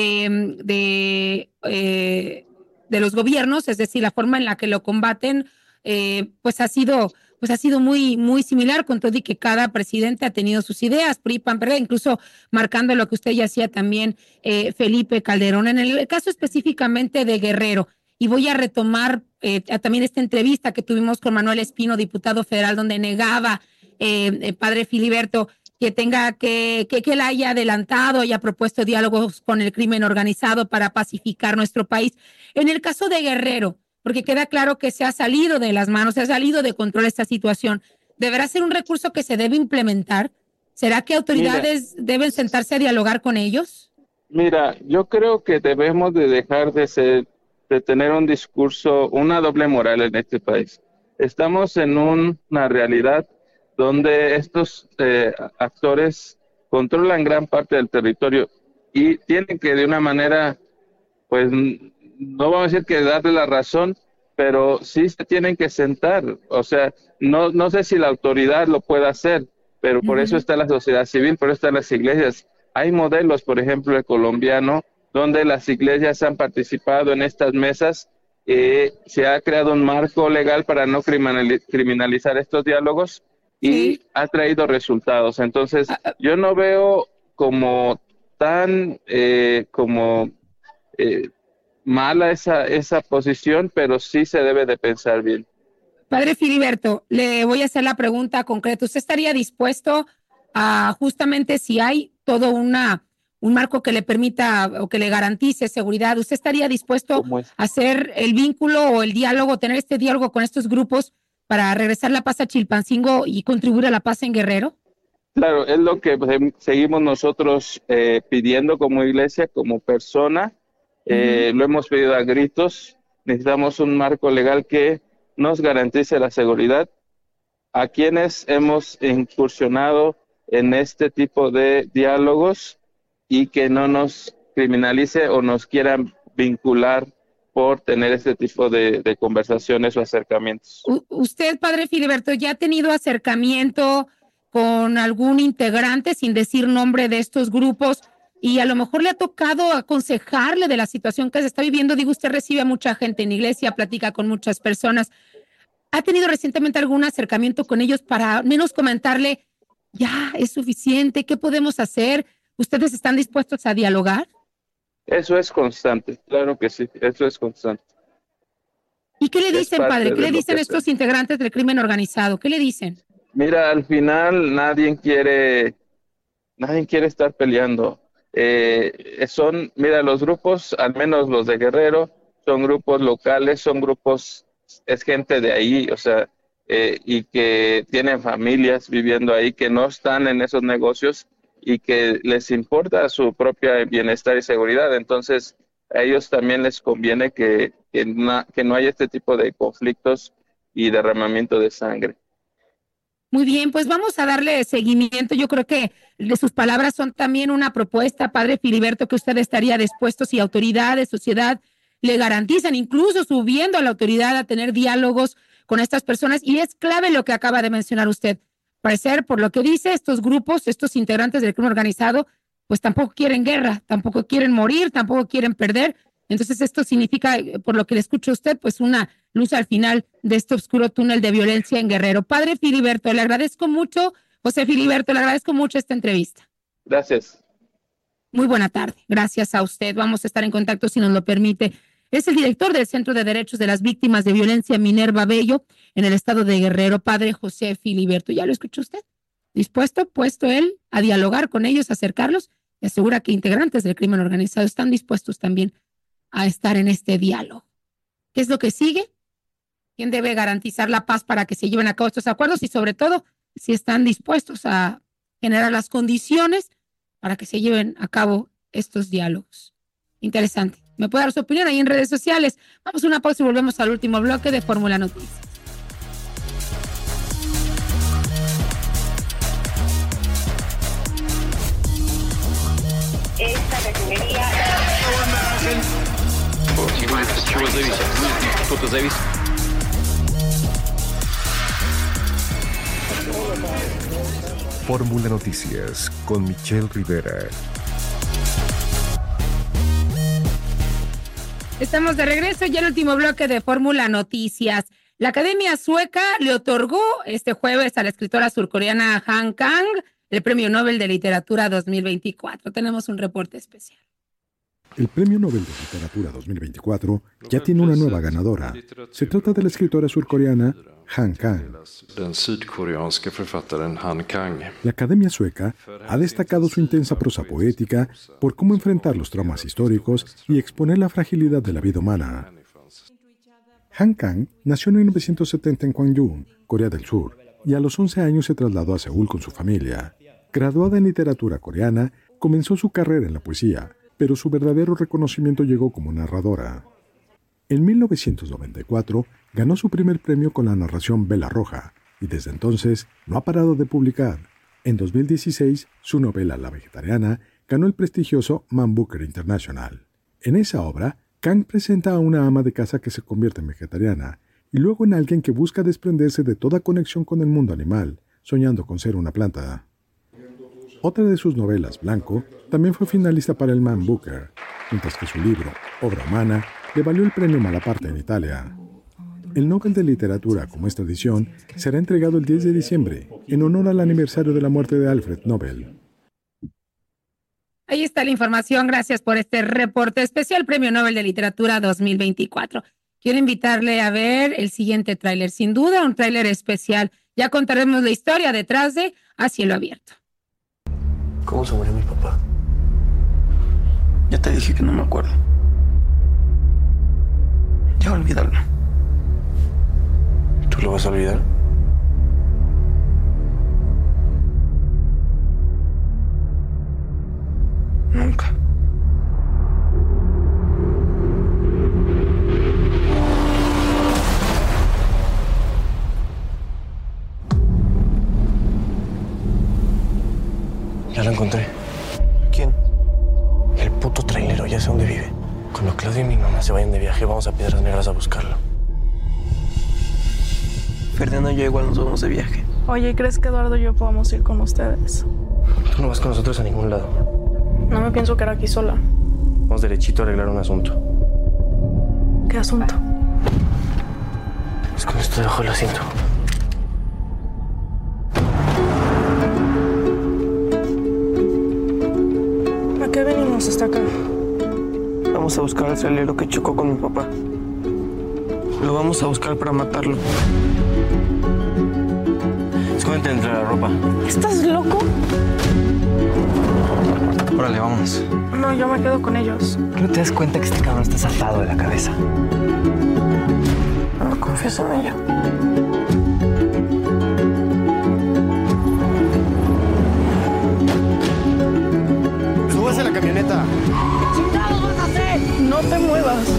Speaker 4: los gobiernos, es decir, la forma en la que lo combaten, pues ha sido muy, muy similar, con todo y que cada presidente ha tenido sus ideas, PRI, PAN, PRD, incluso marcando lo que usted ya hacía también, Felipe Calderón. En el caso específicamente de Guerrero, y voy a retomar también esta entrevista que tuvimos con Manuel Espino, diputado federal, donde negaba, padre Filiberto, que él haya adelantado, haya propuesto diálogos con el crimen organizado para pacificar nuestro país. En el caso de Guerrero, porque queda claro que se ha salido de las manos, se ha salido de control esta situación, ¿deberá ser un recurso que se debe implementar? ¿Será que autoridades deben sentarse a dialogar con ellos?
Speaker 1: Mira, yo creo que debemos de dejar de tener un discurso, una doble moral en este país. Estamos en una realidad donde estos actores controlan gran parte del territorio y tienen que de una manera, pues no vamos a decir que darle la razón, pero sí se tienen que sentar. O sea, no sé si la autoridad lo puede hacer, pero por eso está la sociedad civil, por eso están las iglesias. Hay modelos, por ejemplo, el colombiano, donde las iglesias han participado en estas mesas. Se ha creado un marco legal para no criminalizar estos diálogos y ha traído resultados. Entonces, yo no veo como tan mala esa posición, pero sí se debe de pensar bien.
Speaker 4: Padre Filiberto, le voy a hacer la pregunta concreta. ¿Usted estaría dispuesto a, justamente si hay todo un marco que le permita o que le garantice seguridad, usted estaría dispuesto a hacer el vínculo o el diálogo, tener este diálogo con estos grupos para regresar la paz a Chilpancingo y contribuir a la paz en Guerrero?
Speaker 1: Claro, es lo que seguimos nosotros pidiendo como iglesia, como persona. Lo hemos pedido a gritos. Necesitamos un marco legal que nos garantice la seguridad. A quienes hemos incursionado en este tipo de diálogos y que no nos criminalice o nos quieran vincular por tener este tipo de conversaciones o acercamientos.
Speaker 4: Usted, padre Filiberto, ¿ya ha tenido acercamiento con algún integrante, sin decir nombre, de estos grupos, y a lo mejor le ha tocado aconsejarle de la situación que se está viviendo? Digo, usted recibe a mucha gente en iglesia, platica con muchas personas. ¿Ha tenido recientemente algún acercamiento con ellos para al menos comentarle, ya es suficiente, qué podemos hacer? ¿Ustedes están dispuestos a dialogar?
Speaker 1: Eso es constante, claro que sí, eso es constante.
Speaker 4: ¿Y qué le dicen, padre? ¿Qué le dicen estos integrantes del crimen organizado? ¿Qué le dicen?
Speaker 1: Mira, al final nadie quiere estar peleando. Mira, los grupos, al menos los de Guerrero, son grupos locales, son grupos, es gente de ahí, o sea, y que tienen familias viviendo ahí, que no están en esos negocios y que les importa su propia bienestar y seguridad. Entonces, a ellos también les conviene que no haya este tipo de conflictos y derramamiento de sangre.
Speaker 4: Muy bien, pues vamos a darle seguimiento. Yo creo que sus palabras son también una propuesta, padre Filiberto, que usted estaría dispuesto, si autoridades, sociedad, le garantizan, incluso subiendo a la autoridad a tener diálogos con estas personas, y es clave lo que acaba de mencionar usted. Parecer, por lo que dice, estos grupos, estos integrantes del crimen organizado, pues tampoco quieren guerra, tampoco quieren morir, tampoco quieren perder. Entonces esto significa, por lo que le escucho a usted, pues una luz al final de este oscuro túnel de violencia en Guerrero. Padre Filiberto, le agradezco mucho, José Filiberto, le agradezco mucho esta entrevista.
Speaker 1: Gracias.
Speaker 4: Muy buena tarde. Gracias a usted. Vamos a estar en contacto si nos lo permite. Es el director del Centro de Derechos de las Víctimas de Violencia, Minerva Bello, en el estado de Guerrero, padre José Filiberto. ¿Ya lo escuchó usted? Dispuesto, puesto él a dialogar con ellos, a acercarlos, y asegura que integrantes del crimen organizado están dispuestos también a estar en este diálogo. ¿Qué es lo que sigue? ¿Quién debe garantizar la paz para que se lleven a cabo estos acuerdos? Y sobre todo, si están dispuestos a generar las condiciones para que se lleven a cabo estos diálogos. Interesante. Me puede dar su opinión ahí en redes sociales. Vamos a una pausa y volvemos al último bloque de Fórmula Noticias.
Speaker 5: Esta refinería...
Speaker 3: Fórmula Noticias con Michelle Rivera.
Speaker 4: Estamos de regreso ya el último bloque de Fórmula Noticias. La Academia Sueca le otorgó este jueves a la escritora surcoreana Han Kang el Premio Nobel de Literatura 2024. Tenemos un reporte especial.
Speaker 8: El Premio Nobel de Literatura 2024 ya tiene una nueva ganadora. Se trata de la escritora surcoreana Han Kang. La Academia Sueca ha destacado su intensa prosa poética por cómo enfrentar los traumas históricos y exponer la fragilidad de la vida humana. Han Kang nació en 1970 en Gwangyun, Corea del Sur, y a los 11 años se trasladó a Seúl con su familia. Graduada en literatura coreana, comenzó su carrera en la poesía, pero su verdadero reconocimiento llegó como narradora. En 1994 ganó su primer premio con la narración Vela Roja y desde entonces no ha parado de publicar. En 2016, su novela La Vegetariana ganó el prestigioso Man Booker International. En esa obra, Kang presenta a una ama de casa que se convierte en vegetariana y luego en alguien que busca desprenderse de toda conexión con el mundo animal, soñando con ser una planta. Otra de sus novelas, Blanco, también fue finalista para el Man Booker, mientras que su libro, Obra Humana, le valió el premio Malaparte en Italia. El Nobel de Literatura, como es tradición, será entregado el 10 de diciembre, en honor al aniversario de la muerte de Alfred Nobel.
Speaker 4: Ahí está la información. Gracias por este reporte especial, Premio Nobel de Literatura 2024. Quiero invitarle a ver el siguiente tráiler. Sin duda, un tráiler especial. Ya contaremos la historia detrás de A Cielo Abierto.
Speaker 9: ¿Cómo se murió mi papá? Ya te dije que no me acuerdo. Ya olvídalo. ¿Tú lo vas a olvidar? Nunca. Ya lo encontré. ¿Quién? El puto trailero, ya sé dónde vive. Cuando Claudio y mi mamá se vayan de viaje, vamos a Piedras Negras a buscarlo. Fernando y yo igual nos vamos de viaje.
Speaker 23: Oye, ¿crees que Eduardo y yo podamos ir con ustedes?
Speaker 9: Tú no vas con nosotros a ningún lado.
Speaker 23: No me pienso quedar aquí sola.
Speaker 9: Vamos derechito a arreglar un asunto.
Speaker 23: ¿Qué asunto?
Speaker 9: Esconde esto debajo del asiento.
Speaker 23: ¿A qué venimos hasta acá?
Speaker 9: Vamos a buscar al trailero que chocó con mi papá. Lo vamos a buscar para matarlo. Escóndete entre la ropa.
Speaker 23: ¿Estás loco?
Speaker 9: Órale, vámonos.
Speaker 23: No, yo me quedo con ellos.
Speaker 9: ¿Qué no te das cuenta que este cabrón está saltado de la cabeza?
Speaker 23: No confías en ella.
Speaker 9: ¡Súbase a la camioneta!
Speaker 23: ¿Qué chingados vas a hacer? No te muevas.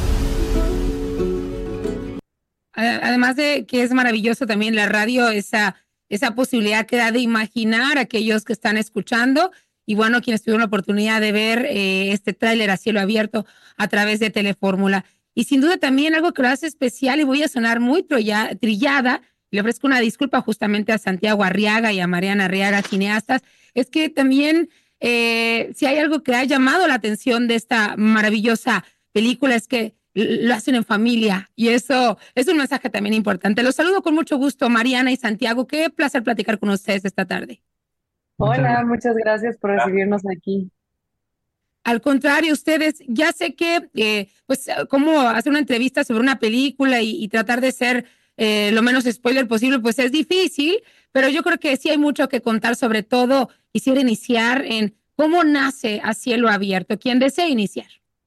Speaker 4: Además de que es maravilloso también la radio, esa posibilidad que da de imaginar a aquellos que están escuchando. Y bueno, quienes tuvieron la oportunidad de ver este tráiler A Cielo Abierto a través de Telefórmula. y sin duda también algo que lo hace especial, y voy a sonar muy trillada, le ofrezco una disculpa justamente a Santiago Arriaga y a Mariana Arriaga, cineastas, es que también si hay algo que ha llamado la atención de esta maravillosa película es que lo hacen en familia, y eso es un mensaje también importante. Los saludo con mucho gusto, Mariana y Santiago. Qué placer platicar con ustedes esta tarde.
Speaker 21: Hola, muchas gracias por recibirnos aquí.
Speaker 4: Al contrario, ustedes, ya sé que, pues, cómo hacer una entrevista sobre una película y tratar de ser lo menos spoiler posible, pues es difícil, pero yo creo que sí hay mucho que contar. Sobre todo, quisiera iniciar en cómo nace A Cielo Abierto. ¿Quién desea iniciar?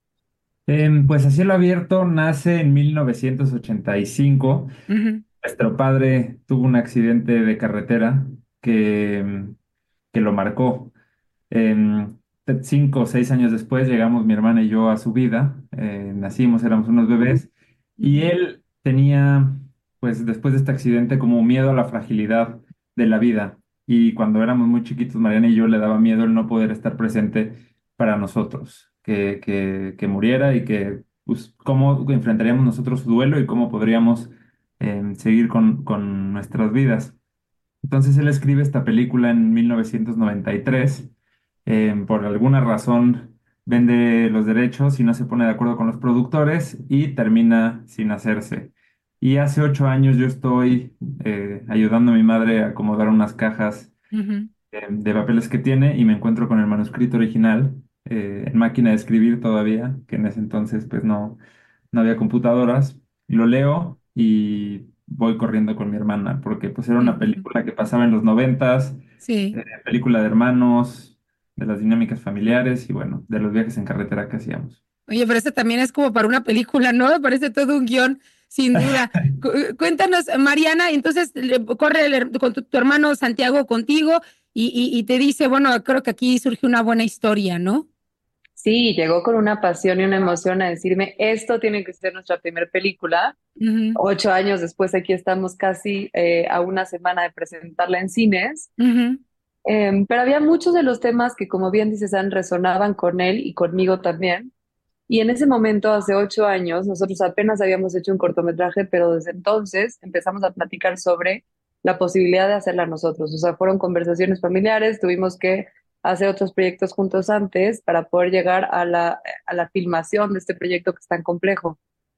Speaker 10: Pues A Cielo Abierto nace en 1985. Nuestro padre tuvo un accidente de carretera que lo marcó. 5 o 6 años después llegamos mi hermana y yo a su vida. Nacimos, éramos unos bebés, y él tenía, pues después de este accidente, como miedo a la fragilidad de la vida. Y cuando éramos muy chiquitos, Mariana y yo, le daba miedo el no poder estar presente para nosotros, que muriera, y que, pues, cómo enfrentaríamos nosotros su duelo y cómo podríamos seguir con nuestras vidas. Entonces él escribe esta película en 1993. Por alguna razón vende los derechos y no se pone de acuerdo con los productores y termina sin hacerse. Y hace 8 años yo estoy ayudando a mi madre a acomodar unas cajas de papeles que tiene, y me encuentro con el manuscrito original en máquina de escribir todavía, que en ese entonces pues no había computadoras. Lo leo y voy corriendo con mi hermana, porque pues era una película que pasaba en los 90s,
Speaker 4: Sí.
Speaker 10: película de hermanos, de las dinámicas familiares y bueno, de los viajes en carretera que hacíamos.
Speaker 4: Oye, pero eso también es como para una película, ¿no? Me parece todo un guión, sin duda. Cuéntanos, Mariana, entonces corre con tu hermano Santiago contigo y te dice, bueno, creo que aquí surge una buena historia, ¿no?
Speaker 21: Sí, llegó con una pasión y una emoción a decirme, esto tiene que ser nuestra primera película. 8 años después, aquí estamos casi a una semana de presentarla en cines. Pero había muchos de los temas que, como bien dices, Ann, resonaban con él y conmigo también. Y en ese momento, hace 8 años, nosotros apenas habíamos hecho un cortometraje, pero desde entonces empezamos a platicar sobre la posibilidad de hacerla nosotros. O sea, fueron conversaciones familiares, tuvimos que hacer otros proyectos juntos antes para poder llegar a la filmación de este proyecto que es tan complejo.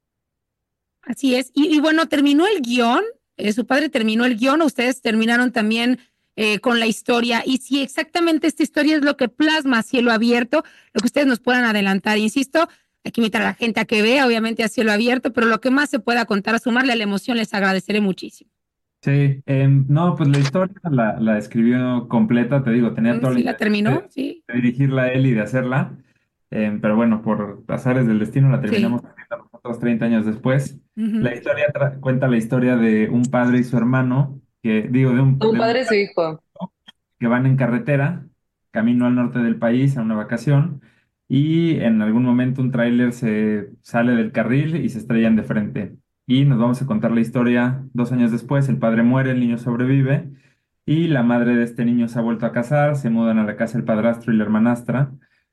Speaker 4: Así es. Y bueno, terminó el guión, su padre terminó el guión, ustedes terminaron también con la historia. Y si exactamente esta historia es lo que plasma A Cielo Abierto, lo que ustedes nos puedan adelantar. Insisto, hay que invitar a la gente a que vea, obviamente, A Cielo Abierto, pero lo que más se pueda contar, a sumarle a la emoción, les agradeceré muchísimo.
Speaker 10: Sí, no, pues la historia la escribió completa, te digo, tenía toda la
Speaker 4: ¿Sí la
Speaker 10: intención
Speaker 4: terminó? Sí.
Speaker 10: de dirigirla a él y de hacerla, pero bueno, por azares del destino la terminamos haciendo nosotros 30 años después. La historia cuenta la historia de un padre y su hermano,
Speaker 21: Un padre y su hijo.
Speaker 10: que van en carretera, camino al norte del país a una vacación, y en algún momento un tráiler se sale del carril y se estrellan de frente. Y nos vamos a contar la historia 2 años después. El padre muere, el niño sobrevive, y la madre de este niño se ha vuelto a casar, se mudan a la casa el padrastro y la hermanastra,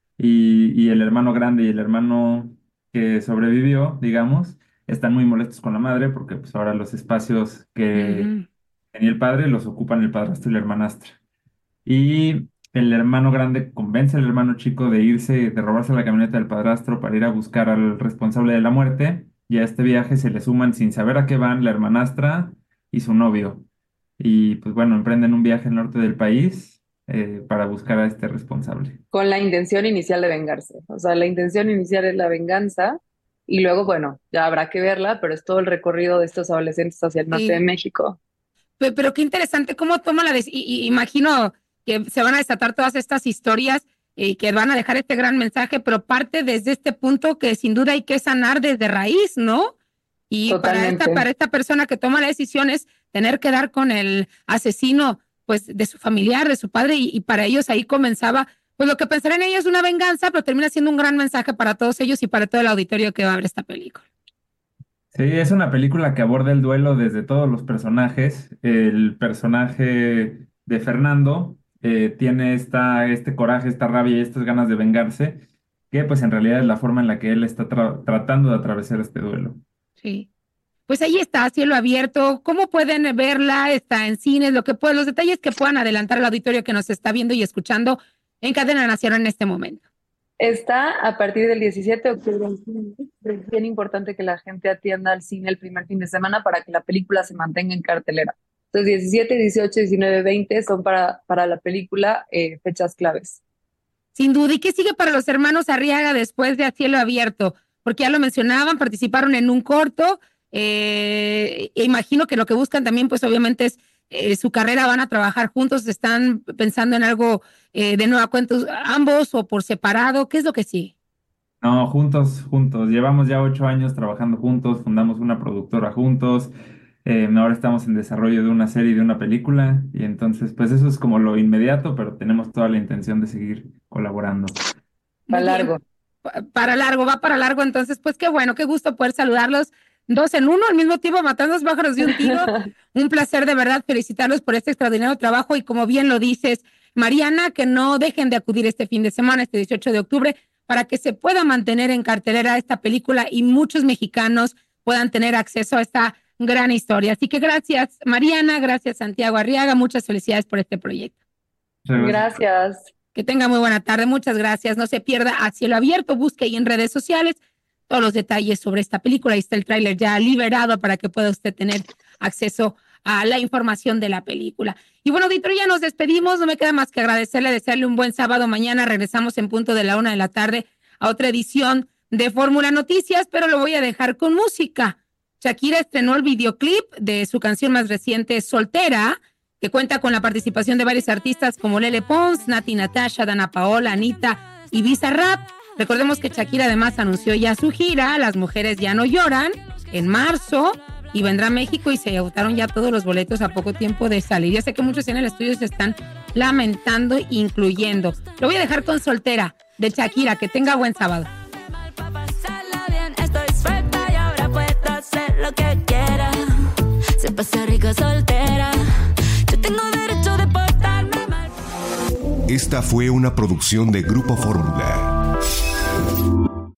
Speaker 10: y el hermano grande y el hermano que sobrevivió, digamos, están muy molestos con la madre porque pues ahora los espacios que tenía el padre los ocupan el padrastro y la hermanastra. Y el hermano grande convence al hermano chico de irse, de robarse la camioneta del padrastro para ir a buscar al responsable de la muerte. Y a este viaje se le suman, sin saber a qué van, la hermanastra y su novio. Y pues bueno, emprenden un viaje al norte del país para buscar a este responsable.
Speaker 21: Con la intención inicial de vengarse. O sea, la intención inicial es la venganza y luego, bueno, ya habrá que verla, pero es todo el recorrido de estos adolescentes hacia el norte de México.
Speaker 4: Pero qué interesante cómo toma la decisión. Imagino que se van a desatar todas estas historias y que van a dejar este gran mensaje, pero parte desde este punto que sin duda hay que sanar desde raíz, ¿no? Y para esta persona que toma la decisión es tener que dar con el asesino, pues, de su familiar, de su padre, y para ellos ahí comenzaba, pues, lo que pensarán ellos una venganza, pero termina siendo un gran mensaje para todos ellos y para todo el auditorio que va a ver esta película.
Speaker 10: Sí, es una película que aborda el duelo desde todos los personajes. El personaje de Fernando tiene este coraje, esta rabia y estas ganas de vengarse, que pues en realidad es la forma en la que él está tratando de atravesar este duelo.
Speaker 4: Sí. Pues ahí está, Cielo Abierto. ¿Cómo pueden verla? Está en cines, los detalles que puedan adelantar al auditorio que nos está viendo y escuchando en Cadena Nacional en este momento.
Speaker 11: Está a partir del 17 de octubre en cine. Es bien importante que la gente atienda al cine el primer fin de semana para que la película se mantenga en cartelera. Entonces 17, 18, 19, 20 son para la película fechas claves.
Speaker 4: Sin duda. ¿Y qué sigue para los hermanos Arriaga después de A Cielo Abierto? Porque ya lo mencionaban, participaron en un corto. Imagino que lo que buscan también, pues obviamente es su carrera, van a trabajar juntos, están pensando en algo de nueva cuenta, ambos o por separado. ¿Qué es lo que sí?
Speaker 10: No, juntos. Llevamos ya 8 años trabajando juntos, fundamos una productora juntos, ahora estamos en desarrollo de una serie y de una película, y entonces pues eso es como lo inmediato, pero tenemos toda la intención de seguir colaborando.
Speaker 11: Para largo.
Speaker 4: Va para largo, entonces pues qué bueno, qué gusto poder saludarlos. 2 en 1 al mismo tiempo, matando 2 pájaros de un tiro. Un placer de verdad felicitarlos por este extraordinario trabajo y como bien lo dices, Mariana, que no dejen de acudir este fin de semana, este 18 de octubre, para que se pueda mantener en cartelera esta película y muchos mexicanos puedan tener acceso a esta gran historia. Así que gracias, Mariana, gracias, Santiago Arriaga, muchas felicidades por este proyecto.
Speaker 11: Gracias.
Speaker 4: Que tenga muy buena tarde, muchas gracias. No se pierda A Cielo Abierto, busque ahí en redes sociales todos los detalles sobre esta película. Ahí está el tráiler ya liberado para que pueda usted tener acceso a la información de la película. Y bueno, auditorio, ya nos despedimos. No me queda más que agradecerle, desearle un buen sábado. Mañana regresamos en punto de la 1 de la tarde a otra edición de Fórmula Noticias, pero lo voy a dejar con música. Shakira estrenó el videoclip de su canción más reciente, Soltera, que cuenta con la participación de varios artistas como Lele Pons, Nati Natasha, Dana Paola, Anita y Bizarrap. Recordemos que Shakira además anunció ya su gira, Las Mujeres Ya No Lloran, en marzo, y vendrá a México y se agotaron ya todos los boletos a poco tiempo de salir. Ya sé que muchos en el estudio se están lamentando, incluyendo. Lo voy a dejar con Soltera, de Shakira. Que tenga buen sábado.
Speaker 12: Estoy suelta y ahora puedo hacer lo que quiera. Se pasa rico soltera. Yo tengo derecho de portarme mal.
Speaker 3: Esta fue una producción de Grupo Fórmula.